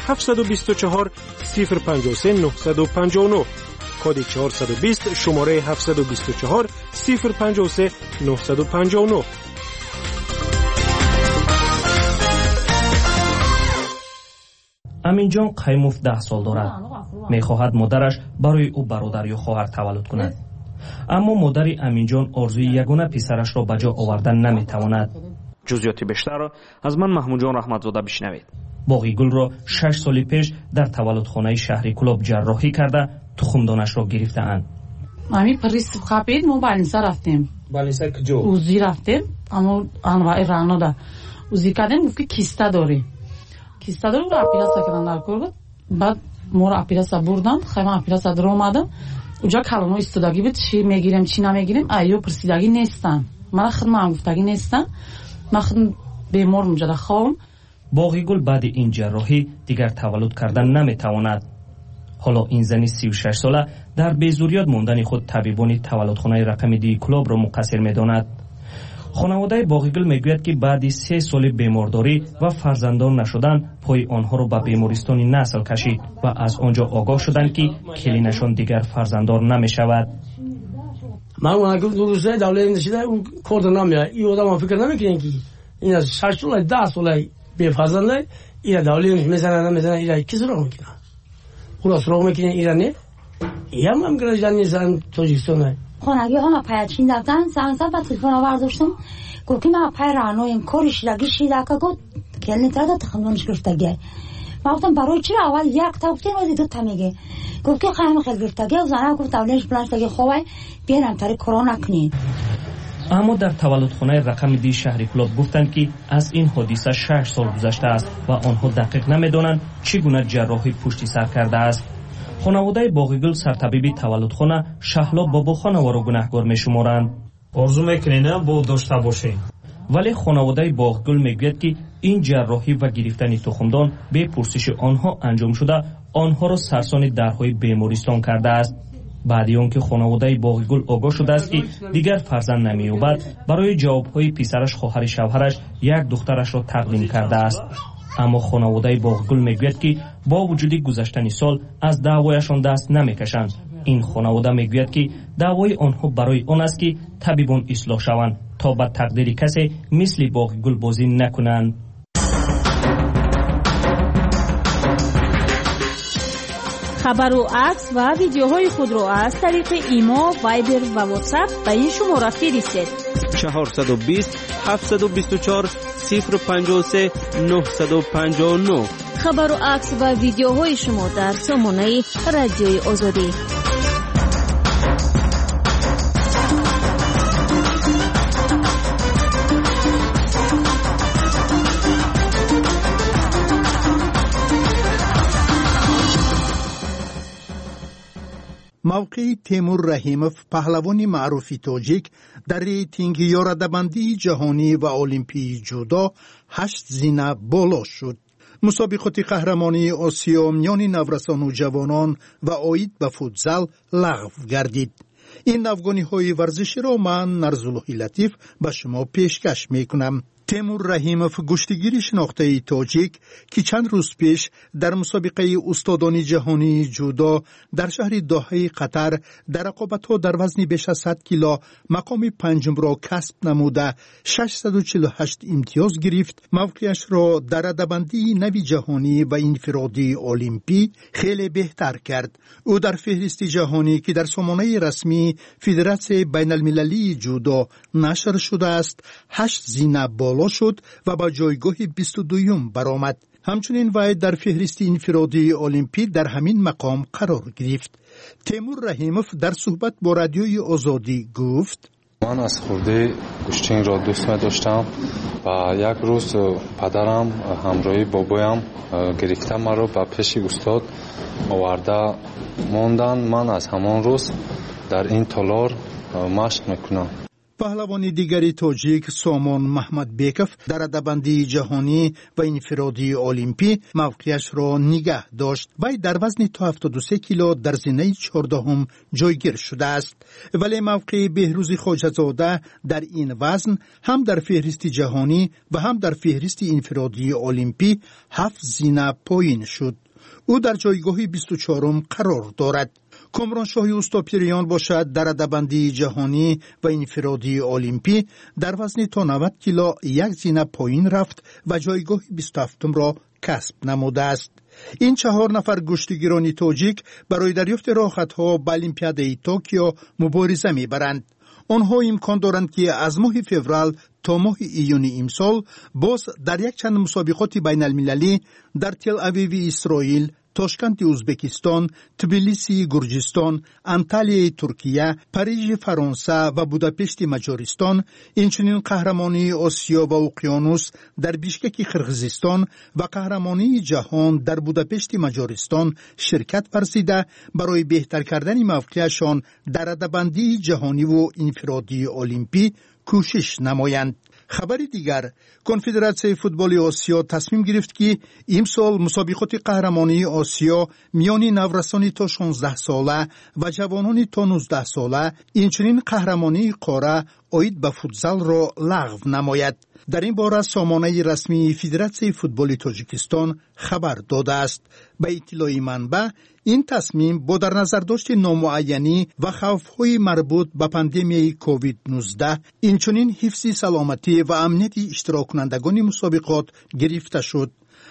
724 053 959 کد 420 شماره 724 053 959. امین جان قیموف 10 سال دارد. میخواهد مادرش برای او برادر یا خواهر تولد کند. اما مادر امین جان آرزوی یگانه پسرش را به جا آوردن نمیتواند. جزئیات بیشتر را از من محمود جان رحمتزاده بشنوید. باغی گل را 6 سال پیش در تولدخانه شهری کلاب جراحی کرده تخمدانش را گرفته‌اند. امی پریس خابید ما بالینسا رفتیم. بالینسا کجا؟ اوزی رفتیم اما انواع رانو دا. اوزی کردیم گفت که کیستا داره. کیستا داره رو اپیراسا کردن در کور. بعد ما رو اپیراسا بردن. خیلی اپیراسا در اومدم. اونجا کلانو استودگی بود. چی میگیریم چی نمیگیریم. ایو پرسیدگی نیستن. من خدمت گفتگی نیستن. من خدمت بیمار اونجا خوام. باغی گل بعد این جراحی دیگر تولد کردن نمیتواند. حالا این زن 36 ساله در بیزوریات موندن خود طبیبان تولدخانه رقم 2 کلاب را مقصر میداند. خانواده باغی گل میگوید که بعد 3 سال بیمارداری و فرزندان نشدن پای آنها را به بیمارستان نسل کشید و از آنجا آگاه شدند که کلینشان دیگر فرزنددار نمیشود. من اون که روزه دولت نشده اون کارت نمیاد. این آدم فکر نمیکنه که این از 6 سال 10 سال به فرزنده این دولت میزنه این کی سراغ میکنه. خدا سراغ میکنه ایرانی. هم گرجانی زن تاجیکستان. خانگی ها پیچین دادن سانسا با تلفن آورداشتم. گفتم ما پای رانویم کارش لگی شیدا که گفت خیلی نداد تخمونش گرفتگی. ما گفتم برای چرا اول یک تا گفتیم از دو تا میگه. گفت که خیلی گرفتگی و زنها گفت اولش پلاستی خوبه بیارم تری کرونا کنین. اما در تولدخانه رقم دی شهر کلوب گفتند که از این حادثه 6 سال گذشته است و آنها دقیق نمیدانند چگونه جراحی پشت سر کرده است. خانواده باغگل سرطبیب تولدخانه شهلا باباخانه را گناهکار میشمارند. آرزو میکنین با داشته باشین. ولی خانواده باغگل میگوید که این جراحی و گرفتن تخمدان به پرسش آنها انجام شده آنها را سرسان درهای بیمارستان کرده است. بعد از آنکه خانواده باغگل آگاه شده است که دیگر فرزند نمی‌یابد، برای جوابهای پسرش خواهر شوهرش یک دخترش را تقدیم کرده است. اما خانواده باغگل میگوید که با وجود گذشتن سال از دعوایشان دست نمیکشند. این خانواده میگوید که دعوای آنها برای آن است که طبیبان اصلاح شوند تا به تقدیر کسی مثل باغگل بازی نکنند. خبر و عکس و ویدیوهای خود را از طریق ایما، وایبر و واتساپ به این شماره فرستید. 420 724 053 959. خبر و عکس و ویدیوهای شما در سامانه رادیوی آزادی. موقع تیمور رحیموف پهلوان معروف تاجیک در ریتینگ یارده‌بندی جهانی و المپی جودو 8 زینه بالا شد. مسابقات قهرمانی آسیا میان نورسان و جوانان و آید به فوتزال لغو گردید. این افغانی ورزشی را من نرزالله لطیف به شما پیشکش میکنم. تیمور رحیموف گشتگیر شناخته تاجیک که چند روز پیش در مسابقه استادان جهانی جودو در شهر دوحه قطر در رقابت‌ها در وزن بیش از 100 کیلو مقام پنجم را کسب نموده 648 امتیاز گرفت، موقعش را در رده‌بندی نوی جهانی و انفرادی المپی خیلی بهتر کرد. او در فهرست جهانی که در سامانه رسمی فدراسیون بین المللی جودو نشر شده است 8 زینه بالا شد و با جایگاه 22 برآمد. همچنین وی در فهرست انفرادی المپی در همین مقام قرار گرفت. تیمور رحیموف در صحبت با رادیوی آزادی گفت: من از خورده گوشتین را دوست می داشتم و یک روز پدرم همراهی بابایم گرفته مرا به پیش استاد آورده ماندن. من از همان روز در این تالار مشق میکنم. پهلوان دیگری تاجیک سامان محمد بیکف در رده‌بندی جهانی و انفرادی المپی موقعش را نگه داشت. وی در وزن تا 73 کیلو در زینه 14 جایگیر شده است، ولی موقع بهروز خواجه‌زاده در این وزن هم در فهرست جهانی و هم در فهرست انفرادی المپی 7 زینه پایین شد. او در جایگاه 24 قرار دارد. کامران شاهی استاپیریان باشد در رده‌بندی جهانی و انفرادی المپی در وزن تا 90 کیلو یک زینه پایین رفت و جایگاه 27 را کسب نموده است. این 4 نفر گشتگیران تاجیک برای دریافت راحت‌ها به المپیاد توکیو مبارزه می‌برند. آنها امکان دارند که از ماه فوریه تا ماه ایون امسال باز در یک چند مسابقات بین المللی در تل اویو اسرائیل، تاشکند ازبکستان، تبلیسی گرجستان، انتالیا ترکیه، پاریژ فرانسه و بوداپشت مجارستان، اینچنین قهرمانی آسیا و اقیانوس در بیشکک قرقیزستان و قهرمانی جهان در بوداپشت مجارستان شرکت ورزیده برای بهتر کردن موقعشان در رده‌بندی جهانی و انفرادی المپی کوشش نمایند. خبر دیگر، کنفدراسیون فوتبال آسیا تصمیم گرفت که امسال مسابقات قهرمانی آسیا میان نورسان تا 16 ساله و جوانان تا 19 ساله، اینچنین قهرمانی قاره آید به فوتزال را لغو نماید. در این باره سامانه رسمی فدراسیون فوتبال تاجیکستان خبر داده است. به اطلاع منبع، این تصمیم با در نظر داشت نامعینی و خوف‌های مربوط به پاندمی کووید 19 اینچنین حفظ سلامتی و امنیت اشتراک کنندگان مسابقات گرفته شد.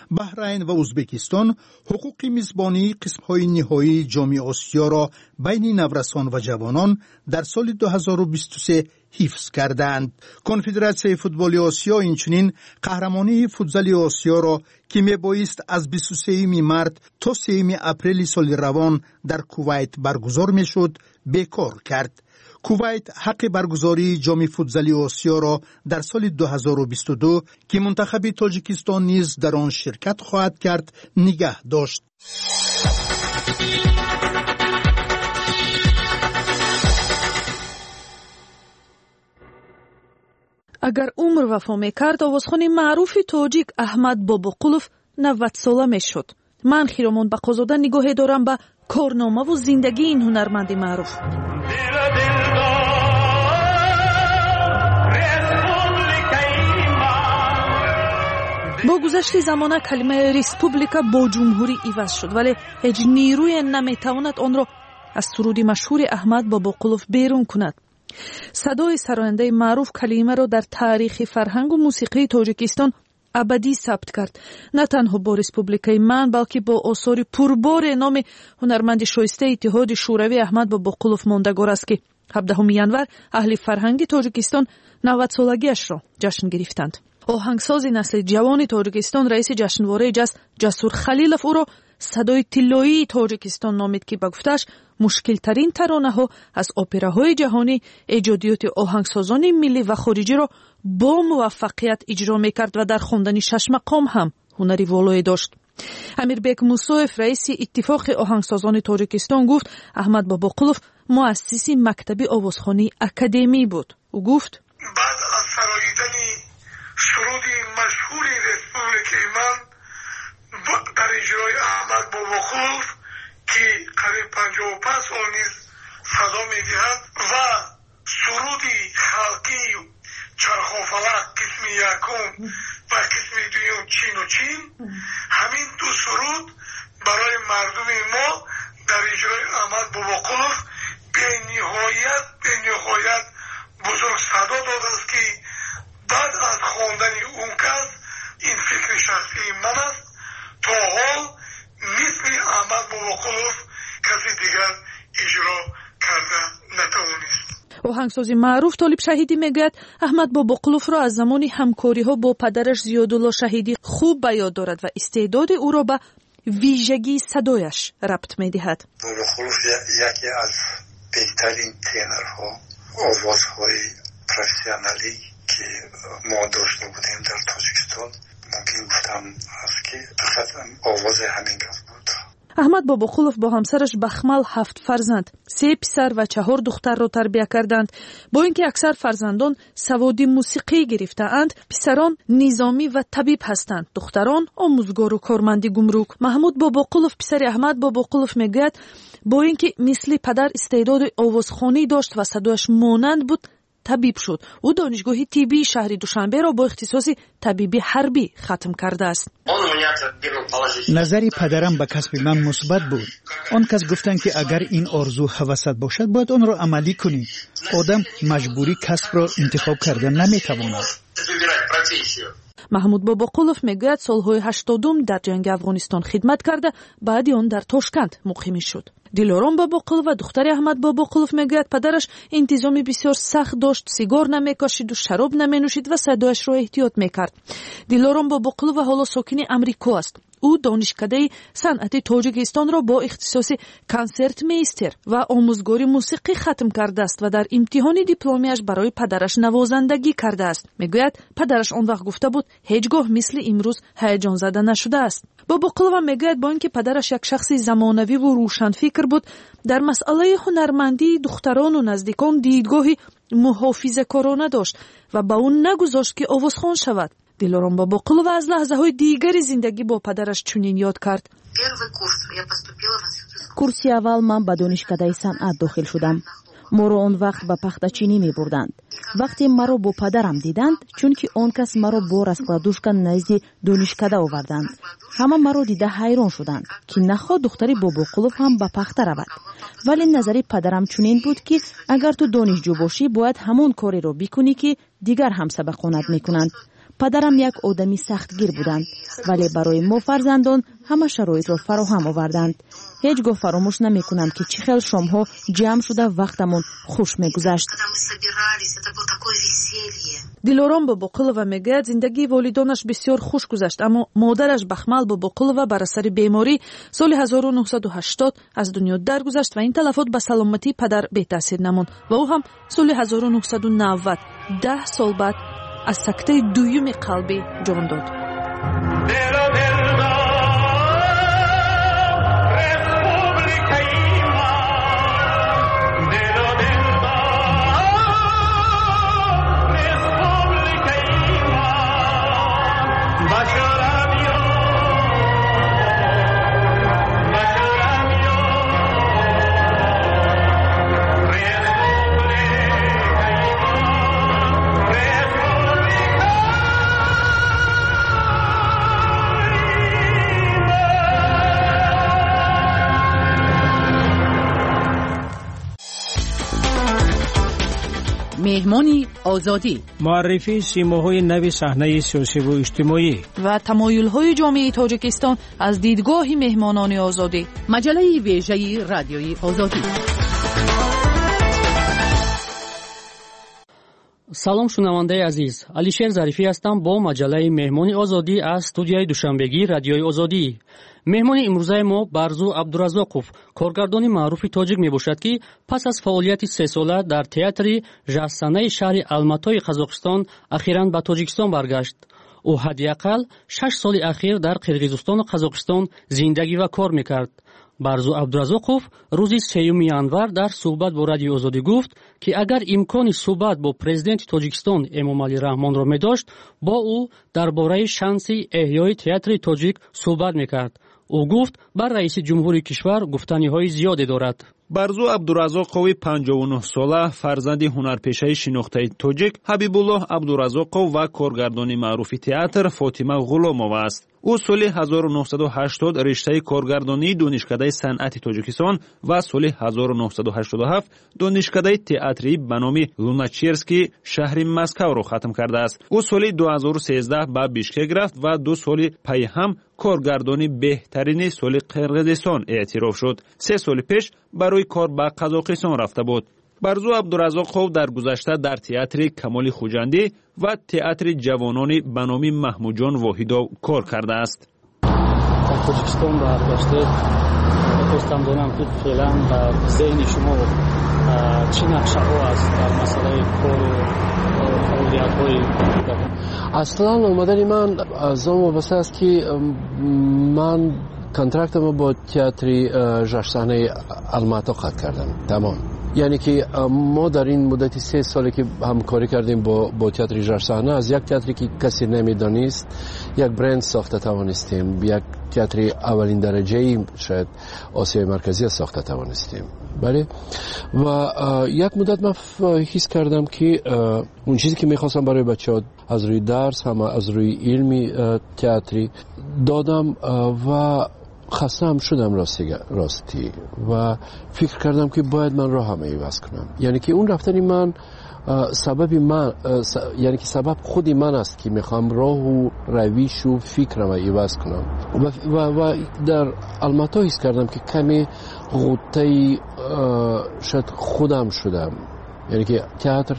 بحرین و ازبکستان حقوق میزبانی قسم‌های نهایی جام آسیا را بین نورسان و جوانان در سال 2023 حفظ کردند. کنفدراسیون فوتبال آسیا اینچنین قهرمانی فوتبال آسیا را که میبایست از 23 مارس تا 3 اپریل سال روان در کویت برگزار میشد بیکار کرد. کویت حق برگزاری جام فوتبال آسیا را در سال 2022 که منتخب تاجیکستان نیز در آن شرکت خواهد کرد نگه داشت. اگر عمر وفا میکرد آوازخوان معروف تاجیک احمد باباقولوف 90 ساله میشد. من خیرامان بقازاده نگاهی دارم به کارنامه و زندگی این هنرمند معروف. با گذشت زمانه کلمه ریسپوبلیکا با جمهوری عوض شد ولی هیچ نیروی نمیتواند آن را از سرود مشهور احمد باباقولوف بیرون کند. صدای سراینده معروف کلمه را در تاریخ فرهنگ و موسیقی تاجیکستان ابدی ثبت کرد. نه تنها با ریسپوبلیکای من بلکه با آثار پربار نام هنرمند شایسته اتحاد شوروی احمد باباقولوف ماندگار است که 17 ینور اهل فرهنگ تاجیکستان 90 سالگیش را جشن گرفتند. آهنگساز نسل جوان تاجیکستان رئیس جشنواره جسور خلیلوف او را صدای طلایی تاجیکستان نامید که به گفتش مشکل ترین ترانه ها از اپراهای جهانی ایجادیات آهنگسازان ملی و خارجی را با موفقیت اجرا میکرد و در خواندن 6 مقام هم هنری والایی داشت. امیربک موسویف رئیس اتفاق آهنگسازان تاجیکستان گفت احمد باباقولوف مؤسس مکتب آوازخوانی اکادمی بود. او گفت بعد از سراییدن سرود مشهور ریسپوبلیکای من در اجرای احمد باباقولوف که قریب 55 سال نیز صدا میدهد و سرود خلقی چرخوفلک قسم یکم و قسم دوم چین و چین، همین دو سرود برای مردم ما در اجرای احمد باباقولوف به نهایت بزرگ صدا داده است که بعد از خواندن اون کس این فکر شخصی من است تا حال مثل احمد باباقولوف کسی دیگر اجرا کرده نتوانست. آهنگساز معروف طالب شهیدی میگوید احمد باباقولوف را از زمان همکاری ها با پدرش زیادالله شهیدی خوب به یاد دارد و استعداد او را به ویژگی صدایش ربط میدهد. باباقولوف یکی از بهترین تنرها آوازهای پروفسیونالی که ما داشته بودیم در تاجیکستان ممکن گفتم است که فقط آواز همین کس بود. احمد باباقولوف با همسرش بخمل 7 فرزند، 3 پسر و 4 دختر را تربیت کردند. با اینکه اکثر فرزندان سواد موسیقی گرفته‌اند، پسران نظامی و طبیب هستند، دختران آموزگار و کارمند گمرک. محمود باباقولوف پسر احمد باباقولوف میگوید با اینکه مثل پدر استعداد آوازخوانی داشت و صدایش مانند بود، طبیب شد. او دانشگاه طبی شهر دوشنبه را با اختصاص طبیبی حربی ختم کرده است. نظر پدرم به کسب من مثبت بود. آن کس گفتند که اگر این آرزو هوست باشد باید آن را عملی کنی. آدم مجبوری کسب را انتخاب کردن نمیتواند. محمود باباقولوف میگوید سالهای 80 در جنگ افغانستان خدمت کرده، بعد آن در تاشکند مقیم شد. دیلارام باباقولوف و دختر احمد باباقولوف میگوید پدرش انتظامی بسیار سخت داشت، سیگار نمیکشید و شراب نمینوشید و صدایش را احتیاط میکرد. دیلارام باباقولوف حالا ساکن امریکا است. او دانشکده صنعت تاجیکستان را با اختصاص کنسرت میستر و آموزگاری موسیقی ختم کرده است و در امتحان دیپلمیش برای پدرش نوازندگی کرده است. میگوید پدرش آن وقت گفته بود هیچگاه مثل امروز هیجان زده نشده است. باباقولوف میگوید با اینکه پدرش یک شخص زمانوی و روشنفکر بود، در مسئله هنرمندی دختران و نزدیکان دیدگاهی محافظه‌کارانه داشت و با اون نگذاشت که آوازخوان شود. دیلارام باباقولوف از لحظه های دیگری زندگی با پدرش چنین یاد کرد. کورسی اول من به دانشکده صنعت داخل شدم. ما را آن وقت به پختچینی می بردند. وقتی مرا با پدرم دیدند، چون که آن کس مرا با راسکلادوشکا نزد دانشکده آوردند، همه مرا دیده حیران شدند که نخواد دختری باباقولوف هم به پخته رود. ولی نظر پدرم چنین بود که اگر تو دانشجو باشی باید همون کاری را بکنی که دیگر هم سبق خواند میکنند. падарам як одами сахтгир буданд, вале барои мо фарзандон ҳама шароитро фароҳам оварданд. ҳеҷ гоҳ фаромӯш намекунам ки чӣ хел шомҳо ҷамъ шуда вақтамон хуш мегузашт. дилором бобоқулова мегӯяд зиндагии волидонаш бисёр хуш гузашт, аммо модараш бахмал бобоқулова бар асари беморӣ соли 1980 аз дунё даргузашт ва ин талафот ба саломатии падар бетаъсир намонд ва ӯ ҳам соли 1990 10 сол баъд аз сактаи дуюми қалбӣ ҷон дод. مهمانی آزادی، معرفی سیماهای نو صحنه سیاسی و اجتماعی و تمایل‌های جامعه تاجیکستان از دیدگاه مهمانان آزادی. مجله ویژه رادیوی آزادی. салом шунавандаи азиз, алишер зарифӣ ҳастам бо маҷалаи меҳмони озодӣ аз студияи душанбегии радиои озодӣ. меҳмони имрӯзаи мо Барзу Абдуразоқов, коргардони маъруфи тоҷик мебошад, ки пас аз фаъолияти 3 сола дар театри жаҳсанаи шаҳри Алматои Қазоқистон ахиран ба Тоҷикистон баргашт. ӯ ҳадди ақал 6 соли ахир дар Қирғизистону Қазоқистон зиндагӣ ва кор мекард. Барзу Абдуразоқов рӯзи 3 январ дар суҳбат бо радиои озодӣ гуфт, ки агар имкони суҳбат бо президенти Тоҷикистон Эмомалӣ Раҳмонро медошт, бо ӯ дар бораи шанси эҳёи театри тоҷик суҳбат мекард. ӯ гуфт бар раиси ҷумҳури кишвар гуфтаниҳои зиёде дорад. Барзу Абдуразоқови 59 сола фарзанди ҳунарпешаи шинохтаи тоҷик Ҳабибуллоҳ Абдуразоқов ва коргардони маъруфи театр Фотима Ғуломова аст. ӯ соли 1980 риштаи коргардонии донишкадаи санъати Тоҷикистон ва соли 1987 донишкадаи театрӣ ба номи Луначерский шаҳри Москавро хатм кардааст. ӯ соли 2013 ба Бишкек рафт ва 2 соли пай ҳам коргардони беҳтарини соли Қирғизистон эътироф шуд. 3 соли пеш барои кор ба Қазоқистон рафта буд. Барзу Абдуразоқов дар гузашта дар театри Камоли Хуҷандӣ ва театри ҷавонони ба номи Маҳмуҷон Воҳидов кор кардааст. Дар Тоҷикистон баргаштед, мехостам донам ки феълан дар зеҳни шумо чӣ нақшаҳо аст дар масъалаи кору фаъолиятҳои? аслан омадани ман аз он вобаста аст ки ман контрактамо бо театри жашсаҳнаи Алмато қатъ кардам. Тамом. یعنی که ما در این مدت 3 سالی که همکاری کردیم با تئاتر جشن‌صحنه از یک تئاتری که کسی نمیدانست یک برند ساخته توانستیم، یک تئاتر اولین درجه شاید آسیای مرکزی ساخته توانستیم. بله و یک مدت من حس کردم که اون چیزی که می‌خواستم برای بچه‌ها از روی درس هم از روی علمی تئاتری دادم و خسته هم شدم راستی و فکر کردم که باید من راه هم عوض کنم. یعنی که اون رفتن من یعنی که سبب خودی من است که میخوام راه و رویش و فکرم عوض کنم و در الماتا حس کردم که کمی غوطه شاید خودم شدم. یعنی که تئاتر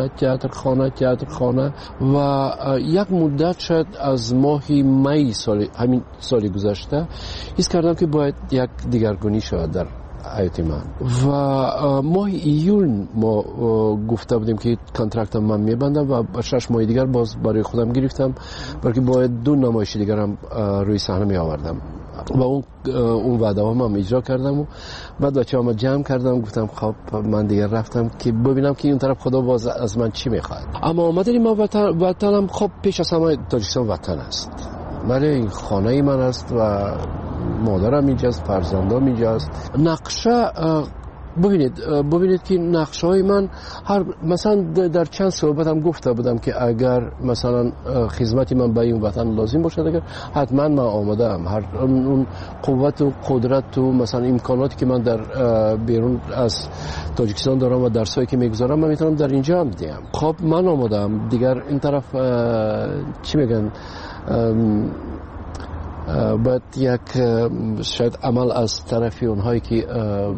خانه و یک مدت شد از ماه می همین سال گذشته حس کردم که باید یک دیگرگونی شود در حیات من و ماه ایول ما گفته بودیم که کانترکتم من میبندم و 6 ماه دیگر باز برای خودم گرفتم بلکه باید 2 نمایش دیگر هم روی صحنه می آوردم و اون وعده هم اجرا کردم و بعد بچه‌هام جمع کردم گفتم خب من دیگر رفتم که ببینم که اون طرف خدا باز از من چی میخواد. اما اومدیم ما وطنم خب پیش از همه تاجیکستان وطن است. ولی این خانه من است و مادرم اینجاست، فرزندام اینجاست. نقشه ببینید که نقشه‌های من مثلا در چند صحبت هم گفته بودم که اگر مثلا خدمتی من به این وطن لازم باشد، اگر حتما من آماده ام. هر اون قوت و قدرت و مثلا امکاناتی که من در بیرون از تاجیکستان دارم و درسایی که میگذارم من میتونم در اینجا هم دیم. خب من آماده ام. دیگر این طرف چی میگن، باید یک شاید عمل از طرف اونهایی که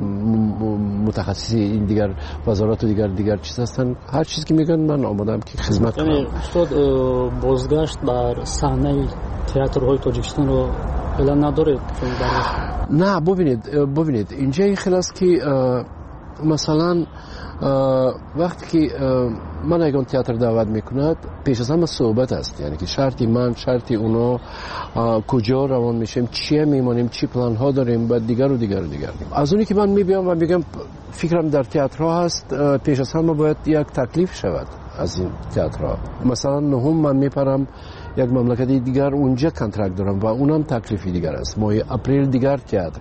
متخصصی این دیگر وزارت و دیگر چیز هستن، هر چیزی که میگن من آمادم که خدمت کنم. یعنی استاد بازگشت بر صحنه تئاترهای تاجیکستان رو اعلان ندارید؟ نه ببینید اینجا این خیلی است که مثلا وقتی که من اگه تئاتر دعوت میکند پیش از همه صحبت است، یعنی که شرطی من شرطی اونا کجا روان میشیم، چیه میمانیم، چی پلان ها داریم و دیگر از اونی که من میبیام و میگم فکرم در تئاترها هست، پیش از همه باید یک تکلیف شود از این تئاترها. مثلا نهم من میپرم یک مملکتی دیگر اونجا کنترکت دارم و اونم تکلیفی دیگر است. ماه اپریل دیگر تئاتر،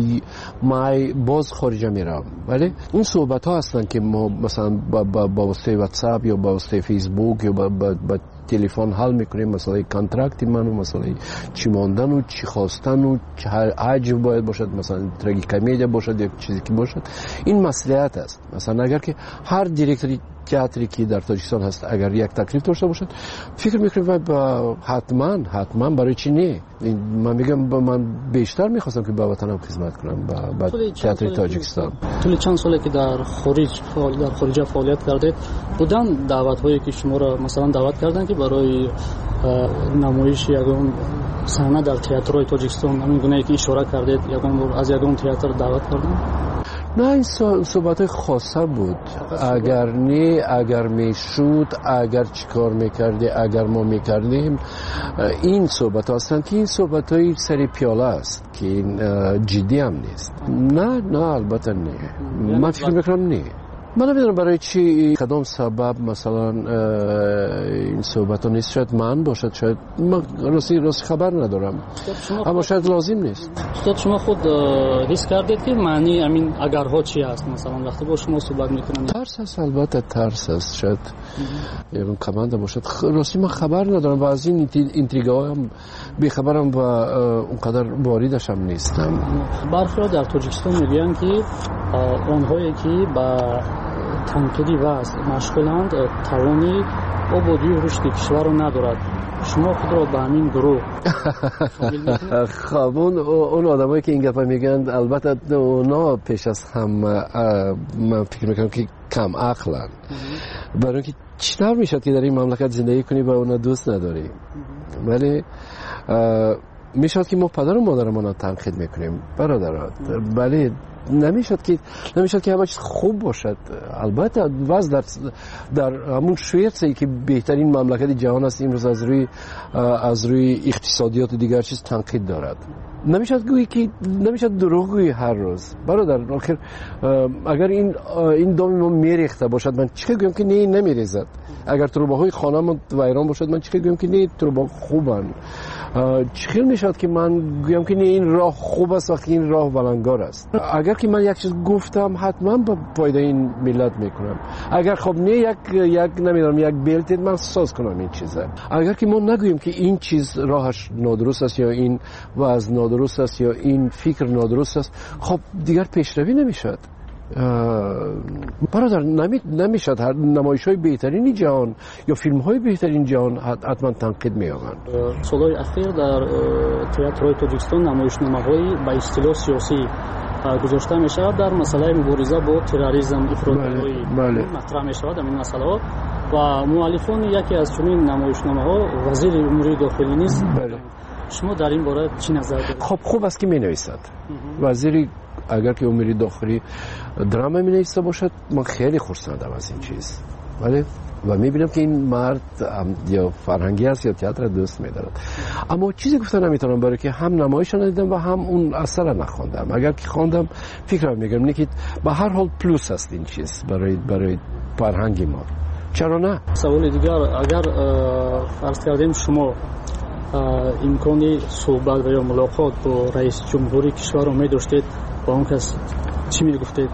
مای باز خارج میرم. ولی این صحبت ها هستن که ما مثلا با واسطه واتساپ یا با واسطه فیسبوک یا با تلفن حل میکنیم مسئله کانترکت من و مسئله چی ماندن و چی خواستن و حجم باید باشد، مثلا تراژیکمدیا باشد یا چیزی که باشد. این مصلحت است. مثلا اگر که هر دیرکتوری تئاتری که در تاجیکستان هست اگر یک تکلیف داشته باشد، فکر میکنم حتما برای چی نه. من میگم من بیشتر میخواستم که با وطنم خدمت کنم با تئاتر تاجیکستان. طول چند ساله که در خارج فعالیت کردید، بودن دعوت هایی که شما را مثلا دعوت کردن که برای نمایش یگان صحنه در تئاترهای تاجیکستان، همین گونه‌ای که اشاره کردید از یگان تئاتر دعوت کردن؟ نه، این صحبت خاصه بود. اگر میشود، اگر چیکار میکردی، اگر ما میکردیم، این صحبت هستن که این صحبت های سری پیاله است که این جدی هم نیست. نه البته نه. من فکر میکنم نه. من نمیدونم برای چی کدام سبب مثلا این صحبت ها نیست. شاید من باشد، شاید من راست خبر ندارم، اما شاید لازم نیست. استاد شما خود حس کردید که معنی همین اگرها چی است؟ مثلا وقتی با شما صحبت میکنن ترس است، البته ترس است، شاید یکم کمانده باشد. راستی من خبر ندارم و از این اینتریگا هم بیخبرم و اونقدر واردش هم نیستم. برخی در تاجیکستان میگن که آنهایی که با تنقیدی وضع مشغولند توانی آبادی و رشد کشور را ندارد. شما خود را به همین گروه خب اون آدمایی که این گپا میگن البته اونا پیش از هم من فکر میکنم که کم عقلن، برای اینکه چطور میشد که در این مملکت زندگی کنی و اونا دوست نداری. ولی میشد که ما پدر و مادرمان را تنقید میکنیم برادرات، ولی نمیشد که همه چیز خوب باشد. البته وضع در همون شویتسی که بهترین مملکت جهان است امروز از روی اقتصادیات و دیگر چیز تنقید دارد. نمیشد دروغ گویی هر روز برادر. آخر اگر این دام ما میریخته باشد من چه گویم که نه نمیریزد. اگر تروباهای خانه‌مون ویران باشد من چه گویم که نه تروبا خوبن. چه میشد که من گویم که نه این راه خوب است وقتی این راه ولنگار است. اگر که من یک چیز گفتم حتما به فایده این ملت میکنم. اگر خب نه یک نمیدونم یک بلتید من ساز کنم این چیزه. اگر که ما نگوییم که این چیز راهش نادرست است یا این وضع نادرست است یا این فکر نادرست است، خب دیگر پیشروی نمیشد. برادر نمیشد هر نمایش‌های بهترین جهان یا فیلم‌های بهترین جهان حتما تنقید می‌آورند. سال‌های اخیر در تئاترهای تاجیکستان نمایشنامه‌هایی با اصطلاح سیاسی گذاشته می‌شود در مسئله مبارزه با تروریسم افراط‌گرایی مطرح می‌شود. این مسئله و مؤلفان یکی از چنین نمایشنامه‌ها وزیر امور داخلی نیست. شما در این باره چی نظر دارید؟ خب خوب است که می‌نویسد. وزیری اگر که امور داخلی درام می‌نویسه باشد من خیلی خرسندم از این چیز. ولی و می‌بینم که این مرد یا فرهنگی است یا تئاتر دوست می‌دارد. اما چیزی گفتن نمی‌تونم برای که هم نمایش ندیدم و هم اون اثر را نخواندم. اگر که خواندم فکرم می‌کنم که به هر حال پلوس است این چیز برای فرهنگ ما. چرا نه؟ سوال دیگر، اگر فرض کردیم شما امکانی صحبت و یا ملاقات با رئیس جمهوری کشور رو می داشتید با اون کس چی می گفتید؟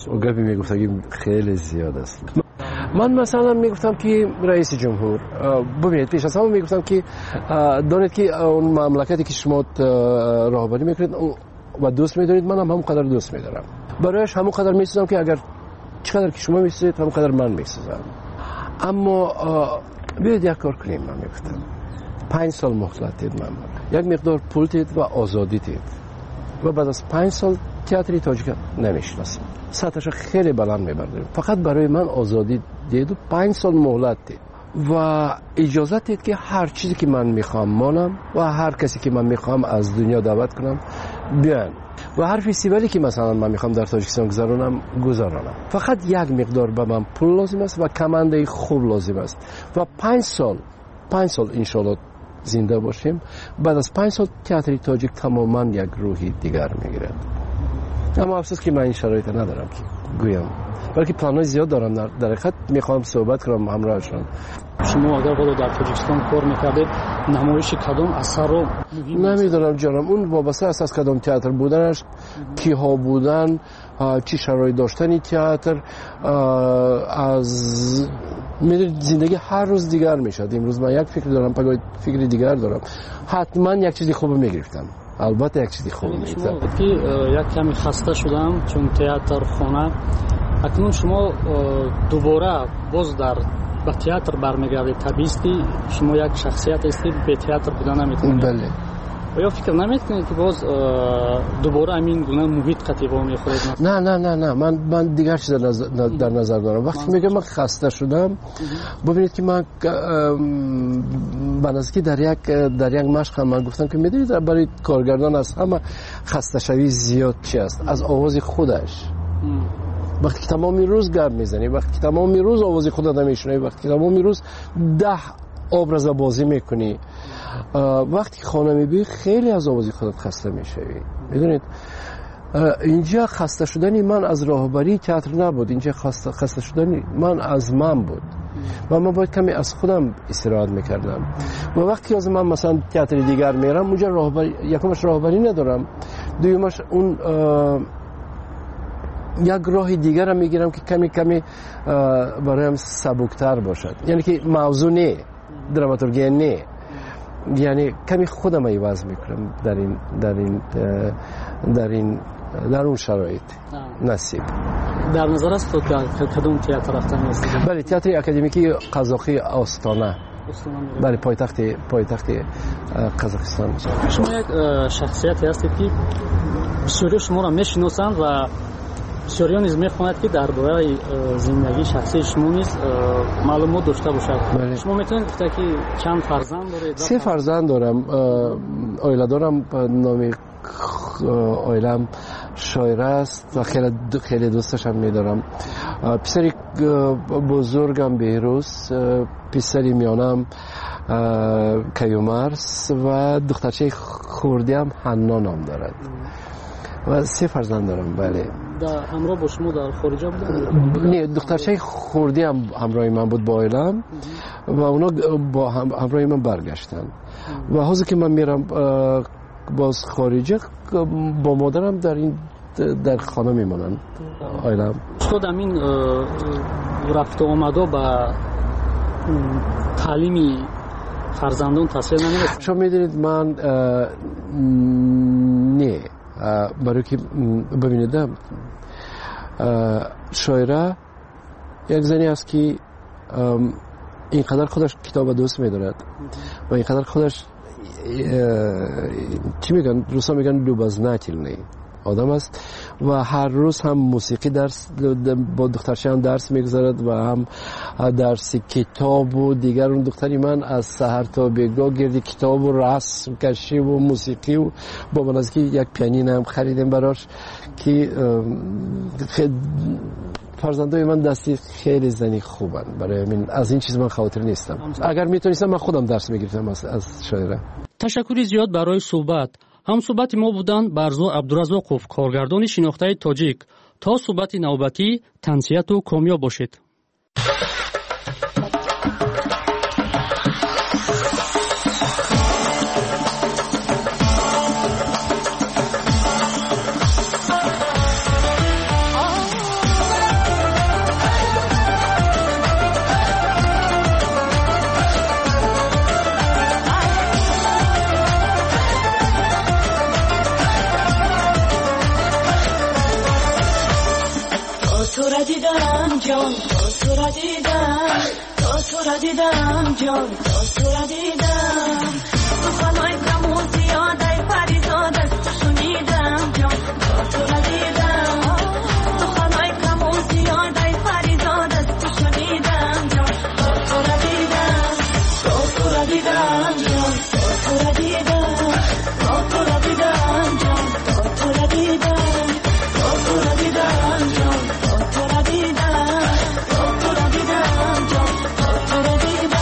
گپی میگفتگی خیلی زیاد است. من مثلا میگفتم که رئیس جمهور ببینید پیش از همه میگفتم که دانید که اون مملکتی که شما راهبری میکنید و دوست میدارید من هم همونقدر دوست میدارم. برایش همونقدر میسازم که اگر چقدر که شما میسازید همونقدر من میسازم. اما بیاید یک کار کنیم. من میگفتم 5 سال مهلت دید من یک مقدار پول دید و آزادی دید و بعد از 5 سال تئاتر تاجیک نمیشناسیم. سطحش خیلی بلند میبردیم. فقط برای من آزادی دید و 5 سال مهلت دید و اجازه دید که هر چیزی که من میخوام مانم و هر کسی که من میخوام از دنیا دعوت کنم بیان و هر فستیوالی که مثلا من میخوام در تاجیکستان گذارانم. فقط یک مقدار به من پول لازم است و کمانده خوب لازم است و 5 سال انشالله زنده باشیم. بعد از 5 سال تئاتر تاجیک تماما یک روحی دیگر میگیرد. اما افسوس که من این شرایط ندارم که گویم، بلکه پلان‌های زیاد دارم. در حقیقت میخوام صحبت کنم همراهشون. شما اگر خود در تاجیکستان کار میکردید نمایش کدام اثر رو نمیدونم جانم، اون وابسته است از کدام تئاتر بودنش، کیها بودن، چی شرایط داشتنی تئاتر، از میدونید زندگی هر روز دیگر میشد. امروز من یک فکر دارم، پگاه فکر دیگر دارم. حتما یک چیزی خوب میگرفتم، البته یک چیزی خوب میگرفتم. که یک کمی خسته شدم چون تئاتر خانه. اکنون شما دوباره باز به تئاتر برمیگردید. طبیعی شما یک شخصیت هستید، به تئاتر بودن نمیتونید. بله. یا فکر نمیکنید که باز دوباره همین گونه محیط قطیبا میخورید؟ نه من دیگر چیز در نظر دارم. وقتی میگم من خسته شدم، ببینید که من بنظری در یک مشق هم من گفتم که میدونید برای کارگردان از همه خسته شوی زیاد چی است؟ از آواز خودش. وقتی که تمامی روز گپ میزنی، وقتی که تمامی روز آواز خودت نمیشنوی، وقتی که تمامی روز 10 ابراز بازی میکنی، وقتی خانه میبینی خیلی از آواز خودت خسته میشوی. میدونید اینجا خسته شدنی من از راهبری تئاتر نبود، اینجا خسته شدنی من از من بود و من باید کمی از خودم استراحت میکردم. و وقتی از من مثلا تئاتر دیگر میرم اونجا راهبری، یکمش راهبری ندارم، دومش اون یک راه دیگر هم میگیرم که کمی برایم سبکتر باشد. یعنی که موضوع نه، دراماتورگی نه، یعنی کمی خودم عوض میکنم در اون شرایط نصیب. در نظر است تو کدوم تئاتر رفتن هستید؟ بله، تئاتر اکادمیکی قزاقی آستانه. بله، پایتخت قزاقستان. شما یک شخصیتی هستید که بسیاری شما را میشناسند و بسیاری نیز میخواند که درباره زندگی شخصی شما نیز معلومات داشته باشد. بله. شما میتونید گفته که چند فرزند دارید؟ 3 فرزند دارم. آیله دارم، نام آیلم شایره است و خیلی دوستش هم میدارم. پسری بزرگم بهروز، پسری میانم کیومرس و دخترچه خوردی هم حنا نام دارد. و 3 فرزند دارم. بله. همراه با شما در خارج بودن؟ نه، دخترچه خوردی هم همراه من بود با عائلم و اونا با همراه من برگشتن و حاضر که من میرم باز خارجه با مادرم در خانه میمونن عائلم. شد همین رفت و آمده با تعلیمی فرزندان تاثیر نمیرسه؟ شما میدونید من نه، برای که ببینید شایره یک زنی است که اینقدر خودش کتاب دوست میدارد و اینقدر خودش چی میگن روسا میگن لوبازناتیلنی آدم است و هر روز هم موسیقی درس با دخترش هم درس میگذارد و هم درس کتاب و دیگر. اون دختری من از سحر تا بگاه گردی کتاب و رسم کشی و موسیقی و با منازکی یک پیانین هم خریدیم براش که فرزندای من دستی خیلی زنی خوبن. برای من از این چیز من خاطر نیستم. اگر میتونستم من خودم درس میگرفتم از شاعره. تشکری زیاد برای صحبت. هم صحبت ما بودند برزو عبدالرزاقوف، کارگردان شناخته تاجیک. تا صحبت نوبتی تنسیت و کامیاب باشید. جان تو را دیدم تو را دیدم جان تو را دیدم تو خانای کم و زیاده فریزاد از تو شنیدم جان تو را دیدم تو خانای کم و زیاده فریزاد از تو شنیدم جان تو را دیدم تو را دیدم جان تو را دیدم تو را دیدم جان تو را دیدم تو را دیدم جان تو را دیدم تو را دیدم جان تو را دیدم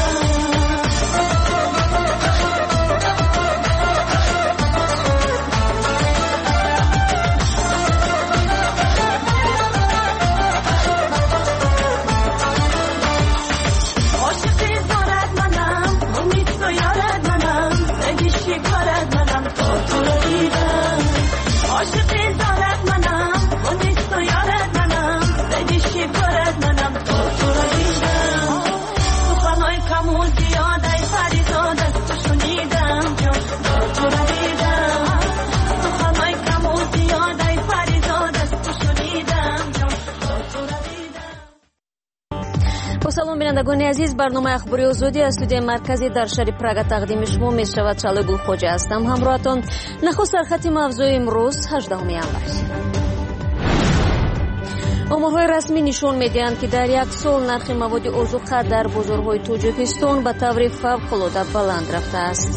عاشقی دارد منم امید تو یارد منم نگیشی کارد منم تو را دیدم عاشقی دارد منم امید تو یارد منم نگیشی کارد منم تو را دیدم تو خانای کم و زیاده فریزاد از تو شنیدم جان تو را دیدم تو خانای کم و زیاده فریزاد از تو شنیدم جان تو را دیدم. با سلام بینندگان عزیز، برنامه اخباری آزادی از استودیوی مرکزی در شهر پراگ تقدیم شما می شود. شعله گلخوجه هستم همراهتان. نخست در خط موضوع امروز 18 ینور. آمارهای رسمی نشان می‌دهند که در یک سال نرخ مواد اوزوقه در بازارهای تاجیکستان به طور فوق‌العاده بلند رفته است.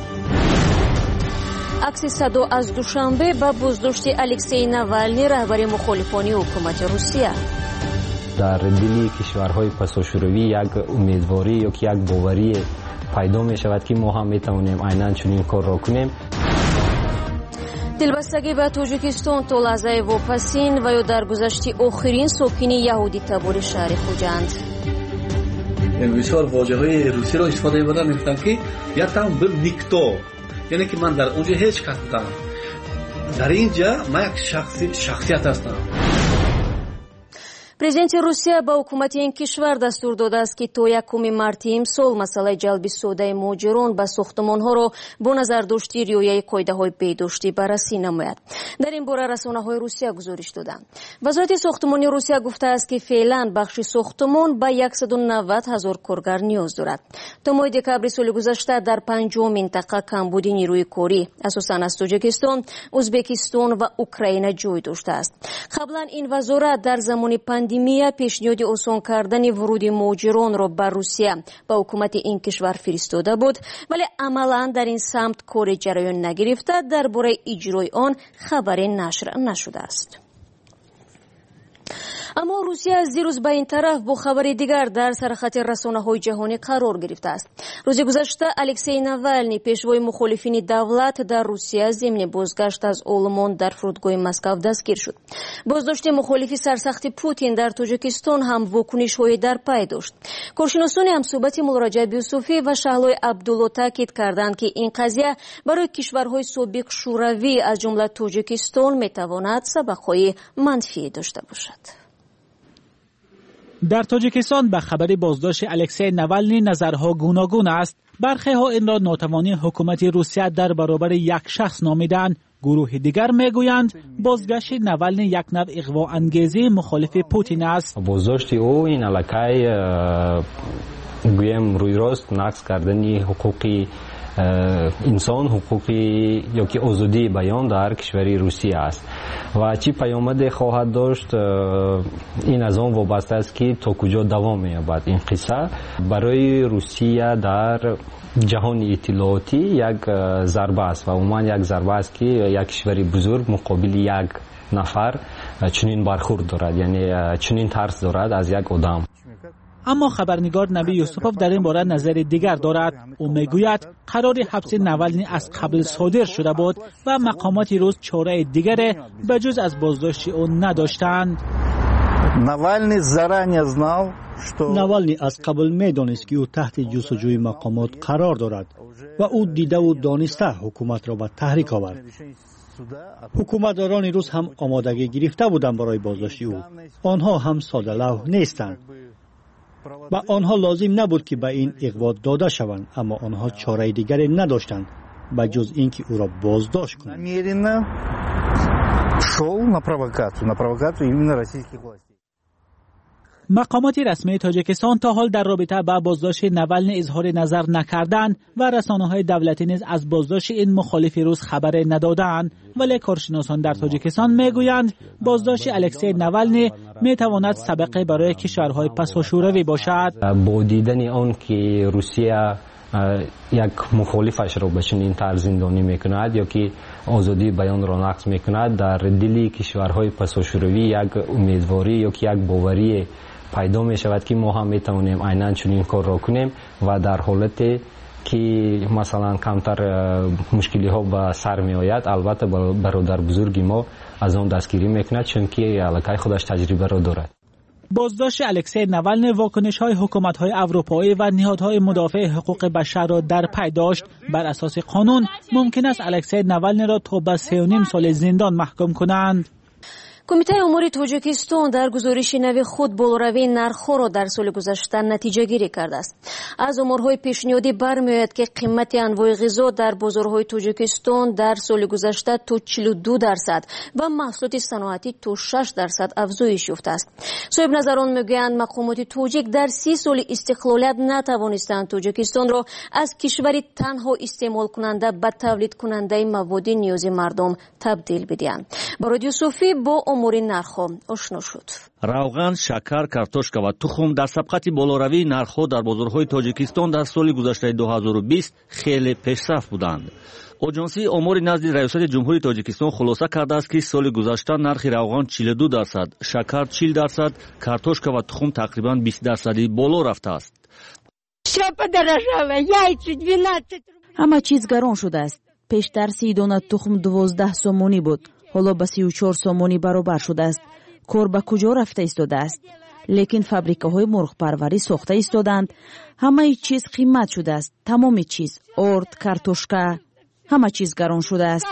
عکس صدا از دوشنبه به بازداشت الکسی ناوالنی رهبر مخالفان حکومت روسیه. در دل کشورهای پساشوروی یک امیدواری یا یک باوری پیدا می شود که ما هم می توانیم عیناً چنین کار را کنیم. دلبستگی به تاجیکستان تا لحظه واپسین و یا در گذشت آخرین ساکن یهودی تبار شهر خوجند. بسیار واژه‌های روسی را استفاده می‌کنم، میگفتم که یا там был никто، یعنی که من در اونجا هیچ کس بودم. در اینجا من یک شخصیت هستم. президент روسیه به حکومت این کشور دستور داده است که تا 1 مارت امسال مسئله جلب سوده مهاجران به ساختمان‌ها را با نظر داشتی رعایت قاعده‌های بهداشتی بررسی نماید. در این باره رسانه‌های روسیه گزارش دادند. وزارت ساختمانی روسیه گفته است که فعلا بخش ساختمان به 190,000 کارگر نیاز دارد. تا ماه دکبر سال گذشته در 5 منطقه کمبود نیروی کاری اساساً از تاجیکستان، ازبکستان و اوکراین جای داشته است. قبلا این وزارت در زمان پاندemia پیشنهاد آسان کردن ورود مهاجران را به روسیه به حکومت این کشور فرستاده بود، ولی عملا در این سمت کار جریان نگرفته. درباره اجرای آن خبری نشر نشده است. اما روسیه از دیروز به این طرف با خبر دیگر در سرخط رسانه‌های جهانی قرار گرفته است. روز گذشته الکسی ناوالنی پیشوای مخالفین دولت در روسیه ضمن بازگشت از آلمان در فرودگاه مسکو دستگیر شد. بازداشت مخالف سرسخت پوتین در تاجیکستان هم واکنش‌های در پی داشت. کارشناسان همصحبت مراجعه یوسفی و شهلای عبدالله تاکید کردند که این قضیه برای کشورهای سابق شوروی از جمله تاجیکستان میتواند سبق‌های منفی داشته باشد. در تاجیکستان به خبر بازداشت الکسی ناوالنی نظرها گوناگون است. برخی ها این را ناتوانی حکومت روسیه در برابر یک شخص نامیدند. گروه دیگر میگویند بازگشت ناوالنی یک نوع اغوا انگیزی مخالف پوتین است. بازداشت او این علاقه گویم روی راست نقض کردن حقوقی انسان، حقوقی یا که آزادی بیان در کشور روسیه است و چی پیامد خواهد داشت این از آن وابسته است که تا کجا دوام می‌یابد این قصه. برای روسیه در جهان اطلاعاتی یک ضربه است و عموما یک ضربه است که یک کشور بزرگ مقابل یک نفر چنین برخورد دارد، یعنی چنین ترس دارد از یک آدم. اما خبرنگار نبی یوسفوف در این باره نظر دیگر دارد. او میگوید قرار حبس ناوالنی از قبل صادر شده بود و مقامات روس چاره دیگر به جز از بازداشت او نداشتند. ناوالنی از قبل میدانست که او تحت جستجوی مقامات قرار دارد و او دیده و دانسته حکومت را به تحریک آورد. حکومتداران روس هم آمادگی گرفته بودند برای بازداشت او. آنها هم ساده لوح نیستند و آنها لازم نبود که به این اغوا داده شوند، اما آنها چاره دیگری نداشتند به جز اینکه او را بازداشت کنند. مقامات رسمی تاجیکستان تا حال در رابطه با بازداشت نوالنی اظهار نظر نکردند و رسانه‌های دولتی نیز از بازداشت این مخالف روس خبر ندادند، ولی کارشناسان در تاجیکستان میگویند بازداشت الکسی نوالنی میتواند سبقه برای کشورهای پساشوروی باشد. با دیدن آن که روسیه یک مخالفش را به چنین طرز زندانی میکند یا که آزادی بیان را نقض میکند، در دل کشورهای پساشوروی یک امیدواری یا که یک باوری پیدا می شود که ما هم میتوانیم عیناً چنین کار را کنیم و در حالت که مثلا کمتر مشکلی ها به سر می آید، البته برادر بزرگی ما از آن دستگیری میکند چون که الکی خودش تجربه را دارد. بازداشت الکسی نوالنی واکنش‌های حکومت‌های اروپایی و نهادهای مدافع حقوق بشر را در پی داشت. بر اساس قانون ممکن است الکسی نوالنی را تا به 3.5 سال زندان محکوم کنند. کمیته امور تاجیکستان در گزارش نو خود بالروی نرخ‌ها را در سال گذشته نتیجه گیری کرده است. از آمارهای پیشنهادی برمی‌آید که قیمت انواع غذا در بازارهای تاجیکستان در سال گذشته تا 42% و محصولات صنعتی تا 6% افزایش یافته است. صاحب نظران میگویند مقامات تاجیک در 30 سال استقلالیت نتوانستند تاجیکستان را از کشوری تنها استعمال کننده به تولید کننده مواد نیازی مردم تبدیل بدهند. برای صوفی با امور نرخ‌ها آشنا شد. روغن، شکر، کартошка و تخم در سبقت بالاروی نرخ‌ها در بازارهای تاجیکستان در سال گذشته 2020 خیلی پیشرفت بودند. اجانسی آمار نزد ریاست جمهوری تاجیکستان خلاصه کرده است که سال گذشته نرخ روغن 42%، شکر 40%، کартошка و تخم تقریباً 20% بالا رفته است. همه چیز گران شده است. پیشتر 30 دانه تخم 12 سومونی بود، حالا به 34 سومونی برابر شده است. کار به کجا رفته ایستاده است؟ لیکن فابریکاهای مرغ پروری ساخته ایستادند. همه چیز قیمت شده است. تمام چیز، آرد، کартошка، همه چیز گران شده است.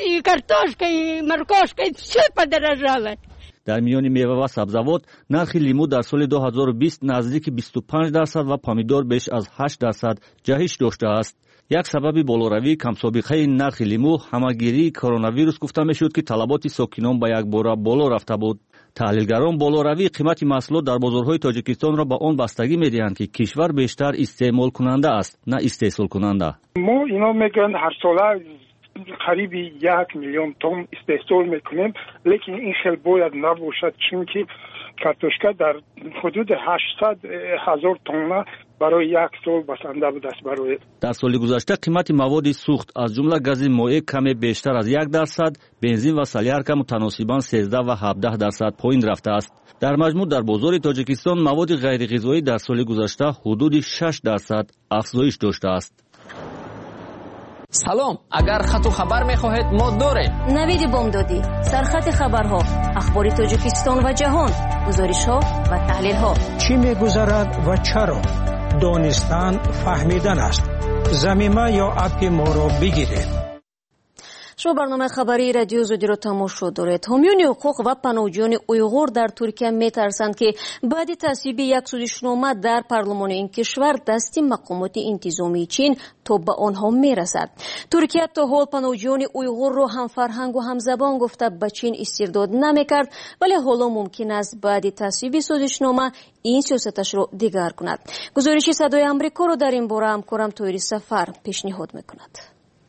در میان میوه و سبزیجات نرخ لیمو در سال 2020 نزدیک 25% و پامیدور بیش از 8% جهش داشته است. یک سبب بالوروی کمسابقه نرخ لیمو همگیری کرونا ویروس گفته میشد که طلبات ساکنان به یک باره بالا رفته بود. تحلیلگران بالوروی قیمت محصولات در بازارهای تاجیکستان را به آن بستگی میدهند که کشور بیشتر استعمال کننده است نه استحصال کننده. ما اینا میگن هر ساله قریب 1 میلیون تن استحصال میکنیم، لیکن این خیلی باید نباشد چون که کартошка در حدود 800,000 تن برای یک سال بسنده بود است. برای در سال گذشته قیمت مواد سوخت از جمله گاز مایع کمی بیشتر از 1%، بنزین و سلیارکا متناسباً 13 و 17% پایین رفته است. در مجموع در بازار تاجیکستان مواد غیر غذایی در سال گذشته حدود 6% افزایش داشته است. سلام، اگر خط و خبر می‌خواهید ما داریم. نوید بامدادی، سرخط خبرها، اخبار تاجیکستان و جهان، گزارش‌ها و تحلیل‌ها. چی می‌گذرد و چرا؟ دانستن فهمیدن است. زمینه یا اپ ما را بگیرید. شما برنامه خبری رادیو آزادی را تماشا دارید. حامیان حقوق و پناهجویان اویغور در ترکیه می‌ترسند که بعد تصویب یک سازشنامه در پارلمان این کشور دست مقامات انتظامی چین تا به آنها میرسد. ترکیه تا حال پناهجویان اویغور را هم فرهنگ و هم زبان گفته به چین استرداد نمی‌کرد، ولی حالا ممکن است بعد تصویب سازشنامه این سیاستش را دیگر کند. گزارش صدای آمریکا را در این باره همکارم طاهر سفر پیشنهاد می‌کند.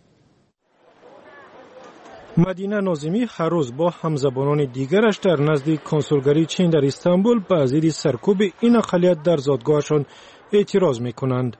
مدینه ناظمی هر روز با همزبانان دیگرش در نزد کنسولگری چین در استانبول به ضد سرکوب این اقلیت در زادگاهشان اعتراض می‌کنند.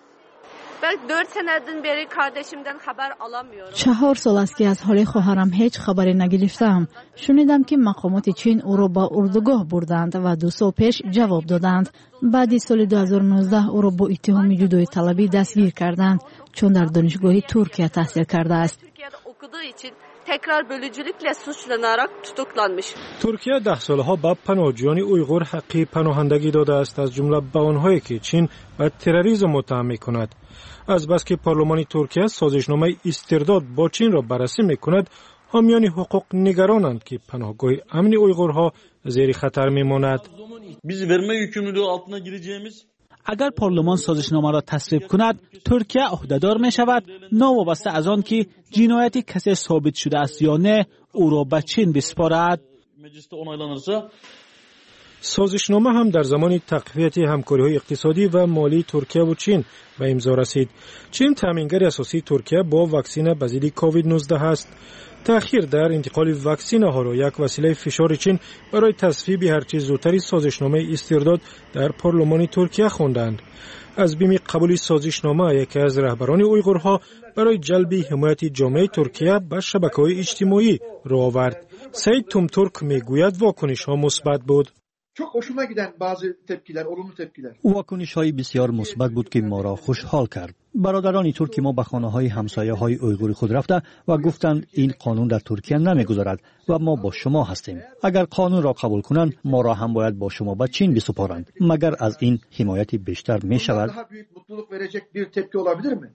4 سال است که از حال خواهرم هیچ خبری نگرفتم. شنیدم که مقامات چین او را به اردوگاه بردند و 2 سال پیش جواب دادند. بعد سال 2019 او را با اتهام جدایی طلبی دستگیر کردند چون در دانشگاه ترکیه تحصیل کرده است. tekrar bölücülükle suçlanarak tutuklanmış. ترکیه 10 سالها به پناهجویان اویغور حقی پناهندگی داده است، از جمله به آنهایی که چین به تروریسم متهم می‌کند. از بس که پارلمان ترکیه سازشنامه استرداد با چین را بررسی می‌کند، حامیان حقوق نگرانند که پناهگاه امن اویغورها زیر خطر می‌ماند. Biz verme yükümlülüğü altına gireceğimiz اگر پارلمان سازشنامه را تصویب کند، ترکیه عهدهدار می شود ناوابسته از آن که جنایتی کسی ثابت شده است یا نه او را به چین بسپارد. سازشنامه هم در زمان تقویت همکاری‌های اقتصادی و مالی ترکیه و چین به امضا رسید. چین تامینگر اساسی ترکیه با واکسن به ضد کووید 19 است. تأخیر در انتقال واکسن ها را یک وسیله فشار چین برای تصویب هرچه زودتر سازشنامه استرداد در پارلمان ترکیه خواندند. از بیم قبول سازشنامه یکی از رهبران اویغورها برای جلب حمایت جامعه ترکیه به شبکه‌های اجتماعی را آورد. سید تومتورک میگوید واکنش‌ها مثبت بود. Çok hoşuma giden bazı tepkiler, olumlu tepkiler. واکنش‌های بسیار مثبت بود که ما را خوشحال کرد. برادران ترکی ما به خانه‌های همسایه‌های اویغوری خود رفته و گفتند این قانون در ترکیه نمی‌گذرد و ما با شما هستیم. اگر قانون را قبول کنند ما را هم باید با شما به چین بسپارند. مگر از این حمایت بیشتر می‌شود؟ Daha büyük mutluluk verecek bir tepki olabilir mi?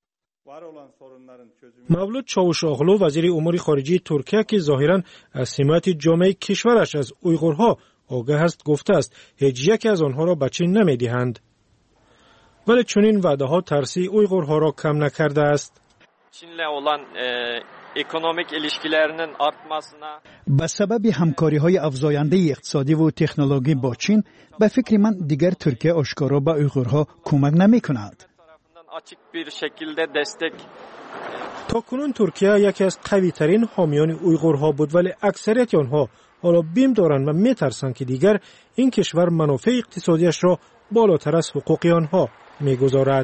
مولود چاوشاغلو وزیر امور خارجه ترکیه که ظاهراً از حمایت جامعه کشورش از اویغورها آگاه است گفته است هیچ یک از آنها را به چین نمی‌دهند. ولی چنین وعده‌ها ترسی اویغورها را کم نکرده است. Çin'le olan ekonomik ilişkilerinin artmasına به سبب همکاری‌های افزاینده اقتصادی و تکنولوژی با چین به فکر من دیگر ترکیه آشکارا به اویغورها کمک نمی‌کند. açık bir şekilde destek تاکنون ترکیه یکی از قوی‌ترین حامیان اویغورها بود ولی اکثریت آنها حالا بیم دارند و می‌ترسند که دیگر این کشور منافع اقتصادیش را بالاتر از حقوق آنها می‌گذارد.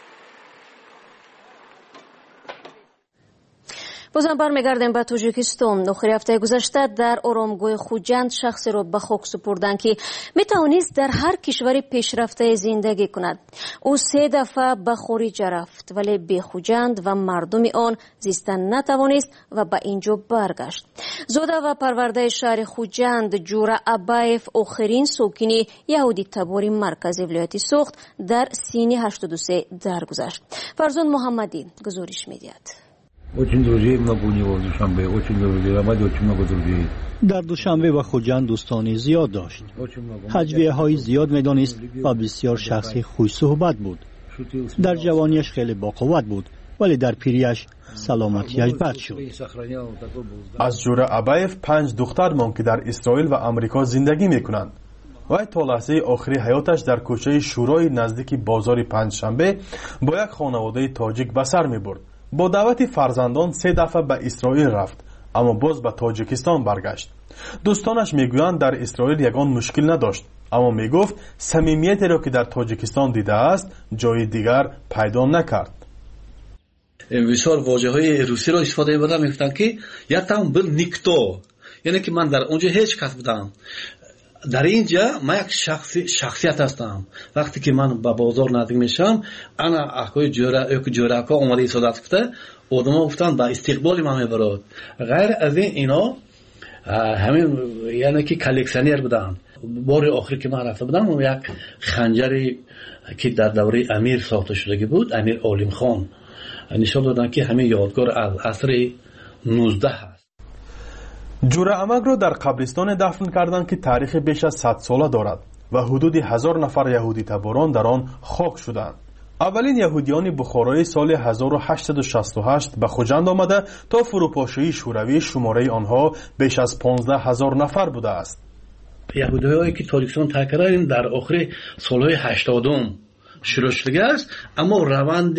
بازم برمیگردیم به تاجیکستان. آخر هفته گذشته در آرامگاه خوجند شخصی را به خاک سپردند که میتوانست در هر کشوری پیشرفته زندگی کند. او 3 دفعه به خارج رفت ولی به خوجند و مردم آن زیستن نتوانست و به اینجا برگشت. زاده و پرورده شهر خوجند جوره ابایف آخرین ساکن یهودی تبار مرکزی ولایت سوخت در سین 83 درگذشت. فرزان محمدی گزارش می‌دهد. در دوشنبه و خوجند دوستانی زیاد داشت. هجویه های زیاد میدانست و بسیار شخصی خوش صحبت بود. در جوانیش خیلی باقوت بود ولی در پیریش سلامتیش بد شد. از جوره ابایف 5 دختر ماند که در اسرائیل و آمریکا زندگی میکنند. وی تا لحظه آخری حیاتش در کوچه شورای نزدیک بازار پنجشنبه با یک خانواده تاجیک به سر میبرد. با دعوت فرزندان 3 دفعه به اسرائیل رفت اما باز به تاجیکستان برگشت. دوستانش میگویند در اسرائیل یگان مشکل نداشت اما میگفت صمیمیتی را که در تاجیکستان دیده است جای دیگر پیدا نکرد. بسیار واژه‌های روسی را استفاده می‌کردن میگفتن که یا там был никто، یعنی که من در اونجا هیچ کس بودم. در اینجا من یک شخصیت هستم. وقتی که من به بازار نزدیک میشم انا اخوی جوراکا اومده ایستادت کرده آدما گفتن به استقبال من میبرد. غیر از اینا همین یعنی که کلکشنر بودن. بار آخری که من رفته بودم یک خنجری که در دوره امیر ساخته شده بود امیر عالم خان نشان دادن که همین یادگار از عصر 19 هست. جوره امک را در قبرستان دفن کردند که تاریخ بیش از 100 ساله دارد و حدود 1000 نفر یهودی تباران در آن خاک شدند. اولین یهودیان بخارای سال 1868 به خوجند آمده تا فروپاشی شوروی شماره آنها بیش از 15000 نفر بوده است. یهودیایی که تاجیکستان ترک کردند در آخر سالهای 80 شروع شده است اما روند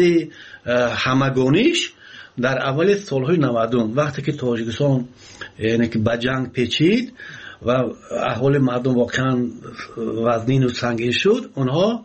همگانیش در اول سالهای 90 وقتی که تاجیکستان یعنی که به جنگ پیچید و احوال مردم واقعا وزنین و سنگین شد اونها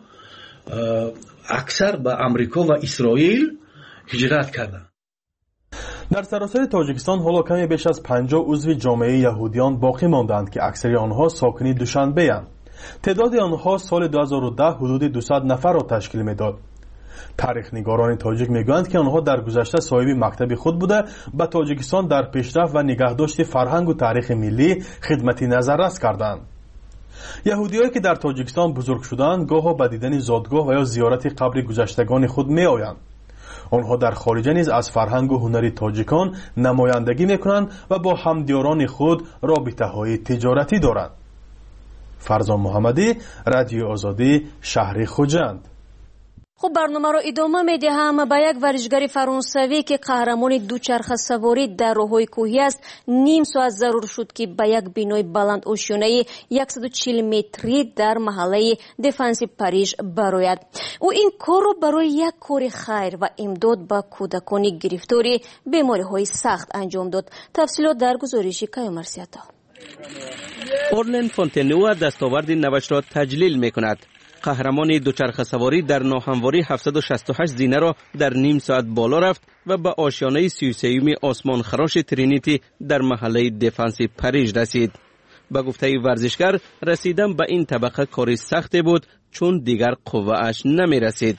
اکثر به امریکا و اسرائیل هجرت کردند. در سراسر تاجیکستان حالا کمی بیش از 50 عضو جامعه یهودیان باقی ماندند که اکثر آنها ساکنی دوشنبه اند. تعداد آنها سال 2010 حدود 200 نفر را تشکیل میداد. تاریخ نگاران تاجیک میگویند که آنها در گذشته صاحب مکتب خود بوده به تاجیکستان در پیشرفت و نگهداشت فرهنگ و تاریخ ملی خدمتی نظررس کردند. یهودیایی که در تاجیکستان بزرگ شدند گاه به دیدن زادگاه و یا زیارت قبر گذشتگان خود میآیند. آنها در خارج نیز از فرهنگ و هنر تاجیکان نمایندگی میکنند و با همدیاران خود رابطه‌های تجارتی دارند. فرزان محمدی، رادیو آزادی، شهر خوجند. خب برنامه رو ادامه میدهم. به یک ورزشگر فرانسوی که قهرمان دوچرخه سواری در راههای کوهی است نیم ساعت ضرور شد که به یک بینای بلند آشیانه 140 متری در محله دفنسی پاریژ برآید. او این کار رو برای یک کار خیر و امداد به کودکان گرفتار بیماری‌های سخت انجام داد. تفصیلات در گزارش کیومر سیاتا. اورلن فونتنوا دستاورد نوش را تجلیل می‌کند. قهرمان دوچرخه سواری در ناهمواری 768 زینه را در نیم ساعت بالا رفت و به آشیانه 33 آسمان خراش ترینیتی در محله دفنسی پاریژ رسید. به گفته ورزشگر رسیدن به این طبقه کاری سختی بود چون دیگر قوه‌اش نمی رسید.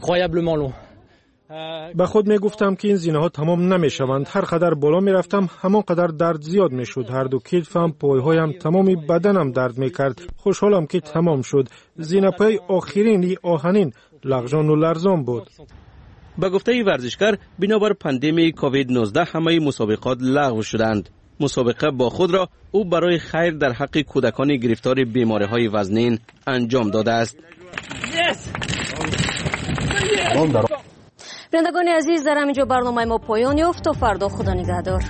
به خود می گفتم که این زینه ها تمام نمی شوند. هر قدر بالا می رفتم همان قدر درد زیاد می شد. هر دو کتفم، پایهایم، تمامی بدنم درد می کرد. خوشحالم که تمام شد. زینه پای آخرین آهنین لغزان و لرزان بود. به گفته ورزشگر بنابر پاندمی کووید 19 همه مسابقات لغو شدند. مسابقه با خود را او برای خیر در حق کودکان گرفتار بیماری‌های وزنین انجام داده است. بینندگان عزیز، در همینجا برنامه ما پایان یافت. تا فردا، خدا نگهدار.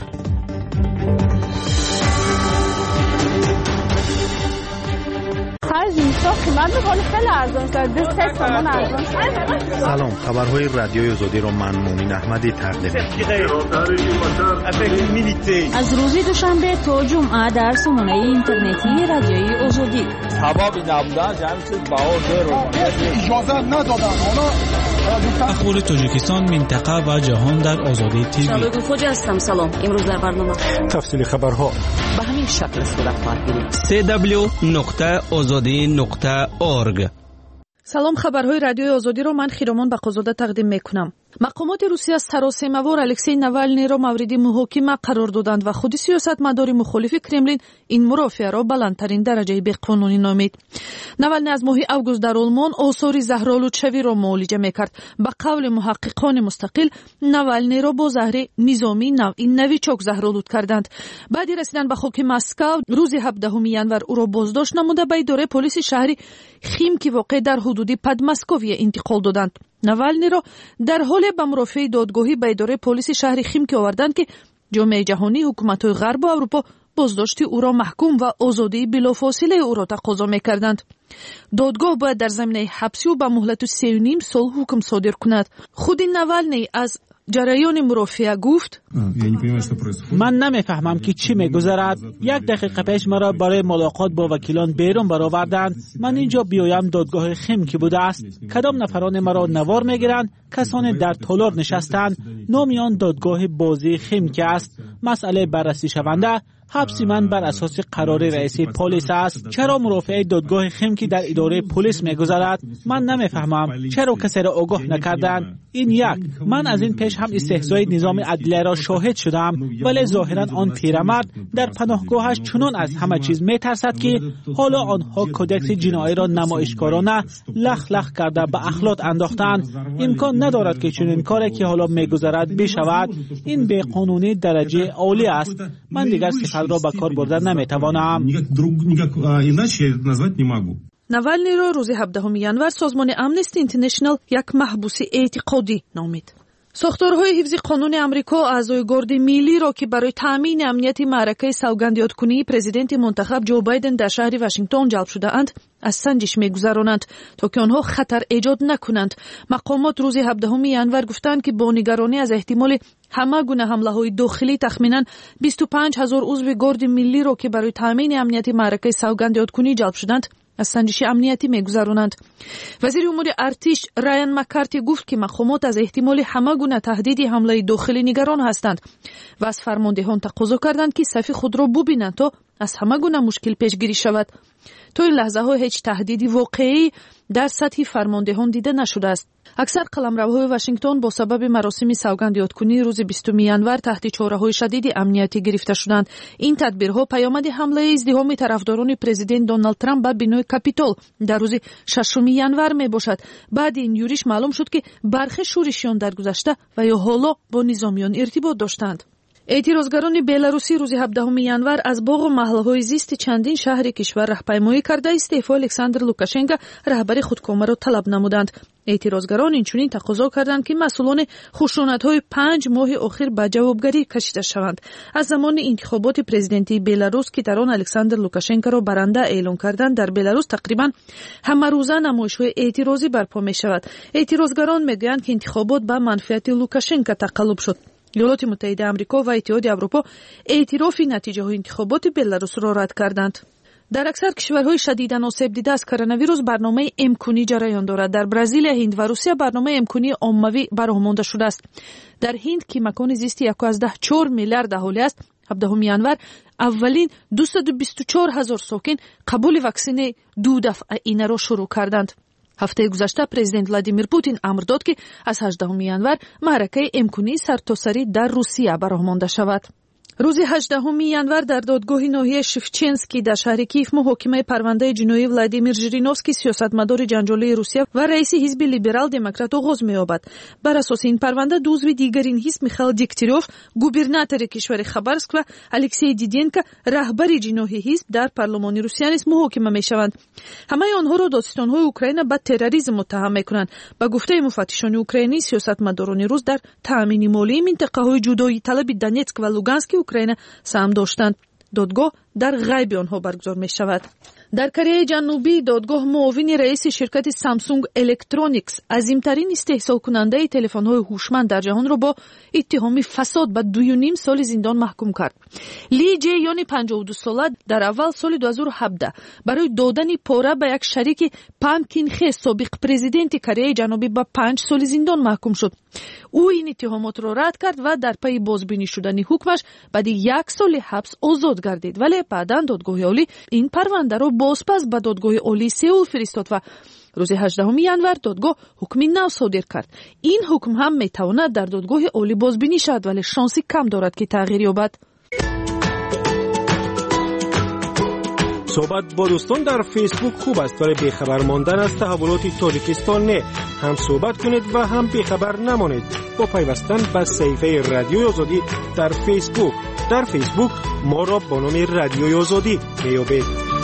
سلام، خبرهای رادیوی آزادی را من مومن احمدی تقدیم می‌کنم. از روز دوشنبه تا جمعه در سامانه اینترنتی رادیوی آزادی. سبب نبودن جمعیت بهار اجازه ندادن. اخبار تاجیکستان، منطقه و جهان در آزادی تیوی. شبکه خوجا هستم. سلام. امروز در برنامه تفصیل خبرها به همین شکل صورت خواهد گرفت. www.azadi.org. سلام، خبرهای رادیوی آزادی را من خیرامان بقازاده تقدیم میکنم. مقامات روسیه از سراسیمه‌وار الکسی ناوالنی را مورد محاکمه قرار دادند و خود سیاستمدار مخالف کرملین این مرافعه را بلندترین درجه بی‌قانونی نامید. ناوالنی از ماه اوگوست در آلمان آثار زهرآلودشوی را معالجه میکرد. به قول محققان مستقل، ناوالنی را با زهر نظامی نویچوک زهرآلود کردند. بعد رسیدن به خاک مسکو روز 17 ینور او را بازداشت نموده به اداره پلیس شهری خیم که واقع در حدود پدماسکویه انتقال دادند. ناوالنی را در حال به مرافعه دادگاهی به اداره پلیس شهر خیمکی آوردند که جامعه جهانی، حکومت‌های غرب و اروپا بازداشت او را محکوم و آزادی بلافاصله او را تقاضا می‌کردند. دادگاه باید در زمینه حبسی و به مهلت 3.5 سال حکم صادر کند. خود ناوالنی از جریان مرافعه گفت: من نمیفهمم که چی میگذرد. 1 دقیقه پیش مرا برای ملاقات با وکیلان بیرون برآوردند. من اینجا بیایم دادگاه خیمکی بوده است. کدام نفران مرا نوار میگیرند؟ کسانی در تالار نشستند. نامیان دادگاه بازی خیمکی است. مسئله بررسی شونده. حبس من بر اساس قرار رئیس پلیس است. چرا مرافعه دادگاه خیمکی در اداره پلیس میگذرد؟ من نمیفهمم. چرا کسی را آگاه نکردند؟ این یک. من از این پیش هم استهزای نظام عدلیه را شاهد شدم، ولی ظاهرا آن پیرمرد در پناهگاهش چنان از همه چیز میترسد که حالا آنها کدکس جنایی را نمایشکارانه لخ لخ کرده به اخلاط انداختند. امکان ندارد که چنین کاری که حالا میگذرد بشود. این بی‌قانونی درجه عالی است. من دیگر صفت را به کار برده نمیتوانم. ناوالنی را روز 17 ینور سازمان امنستی اینترنشنال یک محبوس اعتقادی نامید. ساختارهای حفظ قانون امریکا اعضای گارد ملی را که برای تامین امنیت معرکه سوگند یادکنی پرزیدنت منتخب جو بایدن در شهر واشنگتن جلب شده اند از سنجش میگذرانند تا که آنها خطر ایجاد نکنند. مقامات روز 17 ینور گفتند که با نگرانی از احتمال همه گونه حمله های داخلی تخمینا 25,000 عضو گارد ملی را که برای تامین امنیت معرکه سوگند یادکنی جلب شدند از سنجش امنیتی میگذرانند. وزیر امور ارتش رایان مکارتی گفت که مقامات از احتمال همه گونه تهدید حمله داخلی نگران هستند و از فرماندهان تقاضا کردند که صف خود را ببینند تا از همه گونه مشکل پیشگیری شود. تا این لحظه ها هیچ تهدیدی واقعی در سطح فرماندهان دیده نشده است. اکثر قلمروهای واشنگتن با سبب مراسم سوگند یادکنی روز 20 ینور تحت چاره‌های شدید امنیتی گرفته شدند. این تدبیرها پیامد حمله ازدحام طرفداران پرزیدنت دونالد ترامپ به بینای کاپیتول در روز 6 ینور می باشد. بعد این یورش معلوم شد که برخی شورشیان در گذشته و یا حالا با نظامیان ارتباط داشتند. اعتراضگران بلاروسی روز 17 январ از باغ و محله‌های زیست چندین شهر کشور راهپیمایی کرده استعفای الکساندر لوکاشنکو رهبری خودکامه را طلب نمودند. اعتراضگران اینچنین تقاضا کردند که مسئولان خشونت‌های 5 ماه اخیر به جوابگری کشیده شوند. از زمان انتخابات پرزیدنتی بلاروس که در آن الکساندر لوکاشنکو را برنده اعلام کردند، در بلاروس تقریبا همه روزه نمایش‌های اعتراضی برپا می‌شود. اعتراضگران می‌گویند که انتخابات به منفعت لوکاشنکو تقلب شد. ایالات متحده آمریکا و اتحاد اروپا اعتراف نتیجه های انتخابات بلاروس را رد کردند. در اکثر کشورهای شدیداً آسیب دیده از کرونا ویروس برنامه امکانی جریان دارد. در برزیل، هند و روسیه برنامه امکانی عمومی برآورده شده است. در هند که مکان زیستی 1.4 میلیارد اهالی است، 17 январ اولین 224,000 ساکن قبول واکسن 2 دفعه اینه را شروع کردند. هفته گذشته پرزیدنت ولادیمیر پوتین امر داد که از 18 январ معرکه امکانی سرتاسری در روسیه برآورده شود. روز 18 январ در دادگاه ناحیه شفچنسکی در شهر کیف محاکمه پرونده جنایی ولادیمیر ژیرینوفسکی سیاستمدار جنجالی روسیه و رئیس حزب لیبرال دموکرات آغاز می‌یابد. بر اساس این پرونده عضو دیگر این حزب میخائیل دگتیروف، گوبرناتور کشور خبرسک و الکسی دیدینکو رهبر جناحی حزب در پارلمان روسیه نیز محاکمه میشوند. همه آنها را دادستان‌های اوکراین به تروریسم متهم میکنند. به گفته مفتشان اوکراینی، سیاستمداران روس در تامین مالی منطقه‌های جدایی طلب دونتسک و لوگانسک اوکراین سهم داشتند. دادگاه در غیب آنها برگزار می شود. در کره جنوبی دادگاه معاون رئیس شرکت سامسونگ الکترونیکس، عظیمترین استحصال کننده تلفن‌های هوشمند در جهان را با اتهام فساد به 2.5 سال زندان محکوم کرد. لی جی یانی 52 ساله در اول سال 2017 برای دادن پاره به یک شریک پامکین خی سابق پرزیدنت کره جنوبی به 5 سال زندان محکوم شد. او این اتهامات را رد کرد و در پی بازبینی شدن حکمش بعد 1 سال حبس آزاد گردید، ولی بعداً دادگاه عالی این پرونده را بازپس به دادگاه عالی سئول فرستاد و روز 18 январ دادگاه حکم نو صادر کرد. این حکم هم میتواند در دادگاه عالی بازبینی شود، ولی شانسی کم دارد که تغییر یابد. صحبت با دوستان در فیسبوک خوب است، ولی بیخبر ماندن از تحولات تاجیکستان نه. هم صحبت کنید و هم بیخبر نمانید با پیوستن به صفحه رادیوی آزادی در فیسبوک. در فیسبوک ما را با نام رادیوی آزادی میابید.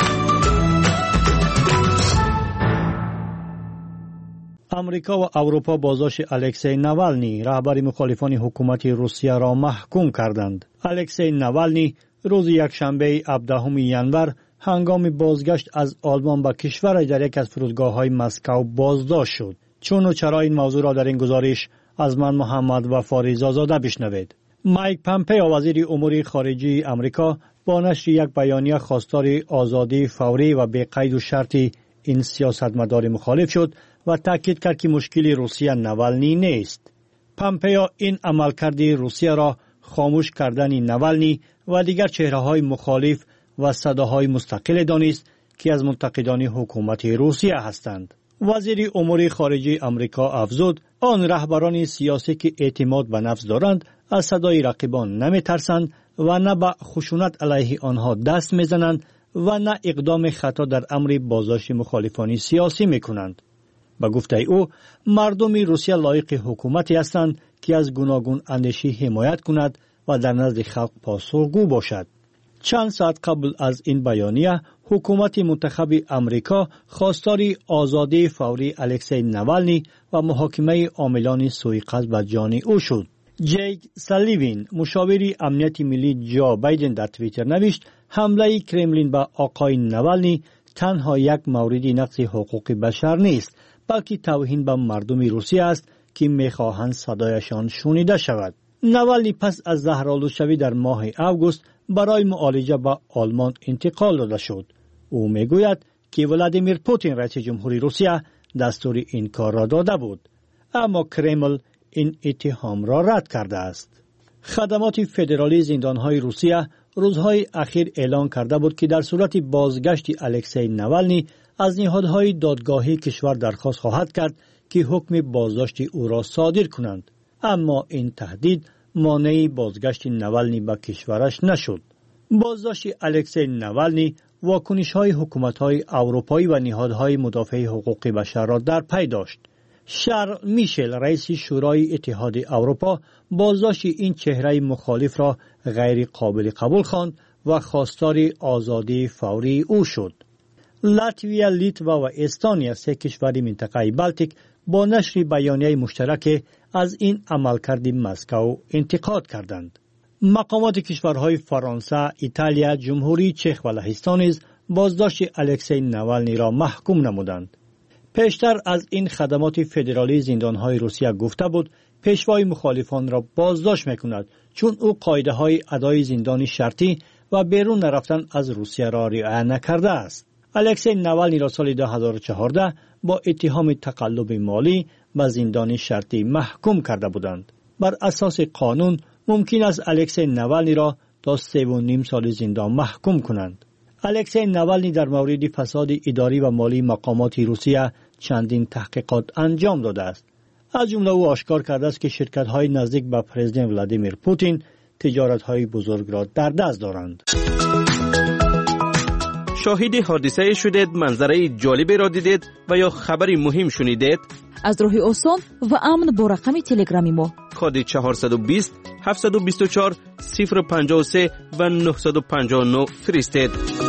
امریکا و اروپا بازداشت الکسی ناوالنی، رهبر مخالفان حکومت روسیه را محکوم کردند. الکسی ناوالنی روز یکشنبه 17 январ هنگام بازگشت از آلمان به کشور در یک از فرودگاه‌های مسکو بازداشت شد. چون و چرا این موضوع را در این گزارش از من محمد و فاریزا زاده بشنوید. مایک پامپئو وزیر امور خارجه آمریکا با نشر یک بیانیه خواستار آزادی فوری و بی قید و شرطی این سیاستمدار مخالف شد و تاکید کرد که مشکل روسیه ناوالنی نیست. پامپئو این عملکرد روسیه را خاموش کردن ناوالنی و دیگر چهره‌های مخالف و صداهای مستقل دانست که از منتقدان حکومت روسیه هستند. وزیر امور خارجه آمریکا افزود آن رهبران سیاسی که اعتماد به نفس دارند از صدای رقیبان نمی‌ترسند و نه به خشونت علیه آنها دست می‌زنند و نه اقدام خطا در امر بازداشت مخالفان سیاسی می‌کنند. به گفته او مردم روسیه لایق حکومتی هستند که از گوناگون اندیشی حمایت کند و در نزد خلق پاسخگو باشد. چند ساعت قبل از این بیانیه حکومت منتخب امریکا خواستار آزادی فوری الکسی ناوالنی و محاکمه عاملان سوءقصد به جان او شد. جیک سالیوین، مشاور امنیت ملی جو بایدن، در توییتر نوشت حمله کرملین به آقای ناوالنی تنها یک مورد نقض حقوق بشر نیست، بلکه توهین به مردم روسیه است که می‌خواهند صدایشان شنیده شود. ناوالنی پس از زهرآلودشوی در ماه اوگوست برای معالجه به آلمان انتقال داده شد. او میگوید که ولادیمیر پوتین رئیس جمهوری روسیه دستور این کار را داده بود، اما کرمل این اتهام را رد کرده است. خدمات فدرالی زندانهای روسیه روزهای اخیر اعلان کرده بود که در صورت بازگشت الکسی ناوالنی از نهادهای دادگاهی کشور درخواست خواهد کرد که حکم بازداشت او را صادر کنند، اما این تهدید مانع بازگشت ناوالنی به کشورش نشد. بازداشت الکسی ناوالنی واکنش‌های حکومت‌های اروپایی و نهادهای مدافع حقوق بشر را در پی داشت. شارل میشل رئیس شورای اتحاد اروپا بازداشت این چهره مخالف را غیر قابل قبول خواند و خواستار آزادی فوری او شد. لاتویا، لیتوا و استونیا، سه کشور منطقه بالتیک با نشر بیانیه مشترک از این عملکرد مسکو انتقاد کردند. مقامات کشورهای فرانسه، ایتالیا، جمهوری چک و لهستان نیز بازداشت الکسی نوالنی را محکوم نمودند. پیشتر از این خدمات فدرالی زندانهای روسیه گفته بود پیشوای مخالفان را بازداشت میکند چون او قاعده های ادای زندان شرطی و بیرون نرفتن از روسیه را رعایت نکرده است. الکسی نوالنی را سال 2014 با اتهام تقلب مالی به زندان شرطی محکوم کرده بودند. بر اساس قانون ممکن است الکسی نوالنی را تا 3.5 سال زندان محکوم کنند. الکسی نوالنی در مورد فساد اداری و مالی مقامات روسیه چندین تحقیقات انجام داده است. از جمله او آشکار کرده است که شرکت‌های نزدیک به پرزیدنت ولادیمیر پوتین تجارت‌های بزرگ را در دست دارند. شاهد حادثه شدید، منظره جالبی را دیدید و یا خبری مهم شنیدید؟ از راهی آسان و امن با رقم تلگرامی ما کد 420 724 053 و 959 فرستید.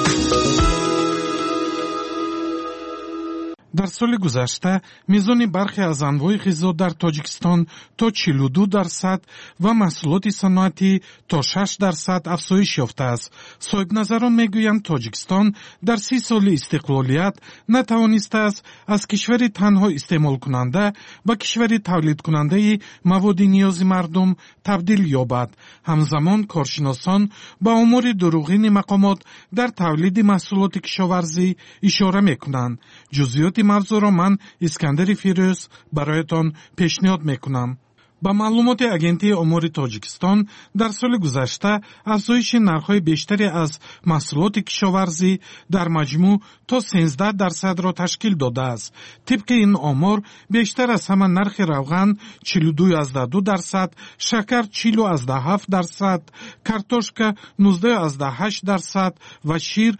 در سال گذشته میزان برخی از انواع غذا در تاجیکستان تا 42% و محصولات صنعتی تا 6% افزایش یافته است. صاحب نظران میگویند تاجیکستان در 30 سال استقلالیت نتوانسته است از کشوری تنها استعمال کننده به کشوری تولید کننده مواد نیاز مردم تبدیل یابد. همزمان کارشناسان به امور دروغین مقامات در تولید محصولات کشاورزی اشاره میکنند. جزئیات موضوع را من اسکندر فیروز برایتان پیشنهاد میکنم. با معلومات اگنتی امور تاجیکستان در سال گذشته افزایش نرخ‌های بیشتری از محصولات کشاورزی در مجموع تا 13% را تشکیل داده است. طبق این آمار بیشتر از همه نرخ روغن 42.2%، شکر 40.7%، کارتوشکا 19.8% و شیر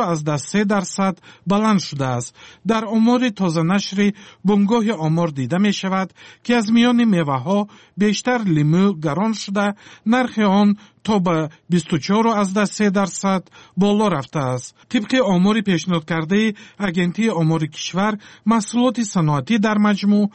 4.3% بلند شده است. در آمار تازه نشر بنگاه آمار دیده می شود که از میان میوه‌ها بیشتر لیمو گران شده، نرخ آن تا به 24.3% بالا رفته است. طبق آمار پیشنهاد کرده اگنتی آمار کشور، محصولات صنعتی در مجموع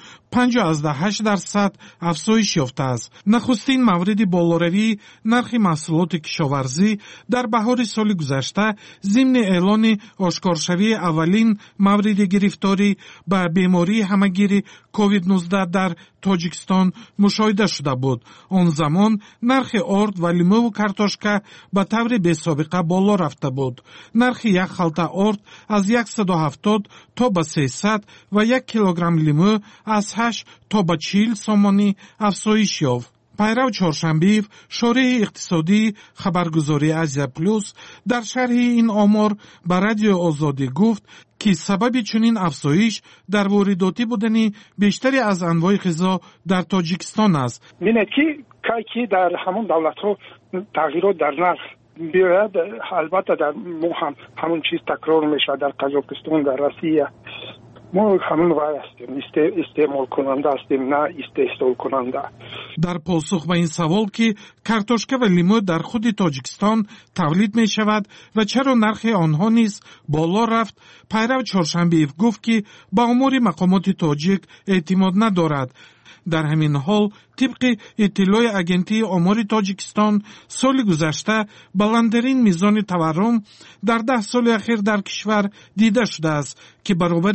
5.8% افزایش یافته است. نخستین مورد بالاروی نرخ محصولات کشاورزی در بهار سال گذشته ضمن اعلان آشکارشوی اولین مورد گرفتاری به بیماری همهگیر کووید 19 در تاجیکستان مشاهده شده بود. آن زمان نرخ آرد و لیمو و کارتوشکا به طور بی‌سابقه بالا رفته بود. نرخ یک خلطه آرد از 170 تا به 300 و 1 کیلوگرم لیمو از 8 تا به 40 سومانی افزایش یافت. پیرو چهارشنبه شورای اقتصادی خبرگزاری آسیا پلوس در شرح این آمار به رادیو آزادی گفت که سبب چنین افزایش در وارداتی بودن بیشتری از انواع غذا در تاجیکستان است. ببینید که در همون دولت‌ها تغییرات در نرخ بیاید، البته در همون چیز تکرار میشه در قزاقستان، در روسیه ما همون وای هستیم، استعمال کننده هستیم، نه استحصال کننده. در پاسخ به این سوال که کارتوشکا و لیمو در خود تاجیکستان تولید می شود و چرا نرخ آنها نیز بالا رفت، پیرو چهارشنبه گفت که با امور مقامات تاجیک اعتماد ندارد. در همین حال طبق اطلاع اگنتی آمار تاجیکستان سال گذشته بلندترین میزان تورم در 10 سال اخیر در کشور دیده شده است که برابر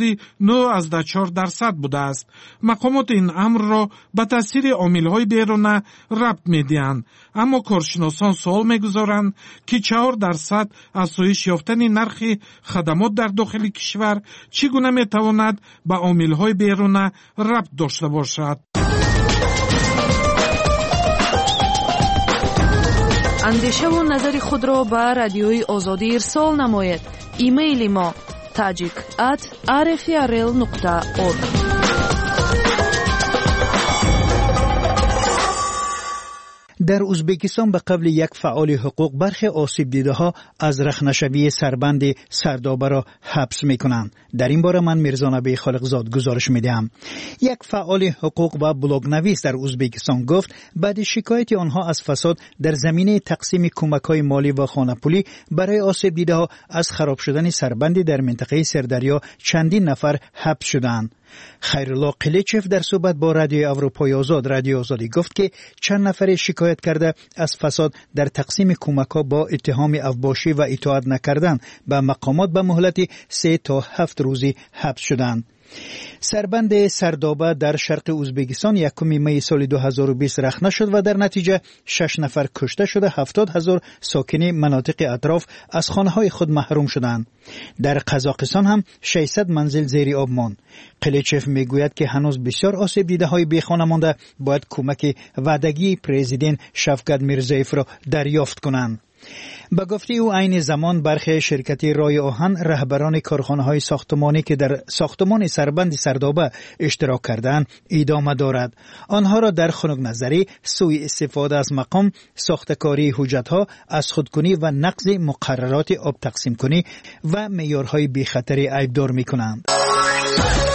9.4% بوده است. مقامات این امر را به تاثیر عامل‌های بیرونه ربط می‌دهند، اما کارشناسان سوال می‌گذارند که 4% افزایش یافتن نرخ خدمات در داخل کشور چگونه می‌تواند به عامل‌های بیرونه ربط داشته باشد. اندیشه و نظر خود را به رادیوی آزادی ارسال نمایید. ایمیل ما tajik@rfrl.org. در ازبکستان به قبل یک فعال حقوق برخی آسیب دیده ها از رخنه‌شوی سربند سردابه را حبس میکنند. در این باره من میرزا نبی خالقزاد گزارش میدهم. یک فعال حقوق و بلاگ نویس در ازبکستان گفت بعد شکایت آنها از فساد در زمینه تقسیم کمک‌های مالی و خانه‌پولی برای آسیب دیده ها از خراب شدن سربند در منطقه سردریا چندین نفر حبس شدند. خیرالله قلیچف در صحبت با رادیو اروپای آزادی گفت که چند نفر شکایت کرده از فساد در تقسیم کمک‌ها با اتهام افباشی و اطاعت نکردن به مقامات به مهلت 3 تا 7 روزی حبس شدند. سربند سردابه در شرق ازبکستان 1 می سال 2020 رخنه شد و در نتیجه 6 نفر کشته شده 70,000 ساکن مناطق اطراف از خانه‌های خود محروم شدند. در قزاقستان هم 600 منزل زیر آب ماند. قلیچف میگوید که هنوز بسیار آسیب دیده های بی خانه مانده باید کمک وعدگی پرزیدنت شفقت میرزایف را دریافت کنند. به گفته او عین زمان برخی شرکت رای آهن رهبران کارخانه‌های ساختمانی که در ساختمان سربند سردابه اشتراک کردند ادامه دارد. آنها را در خنک نظری، سوء استفاده از مقام، ساختکاری حجت‌ها، از خودکنی و نقض مقررات آب تقسیم کنی و معیارهای بی خطری عیبدار می‌کنند.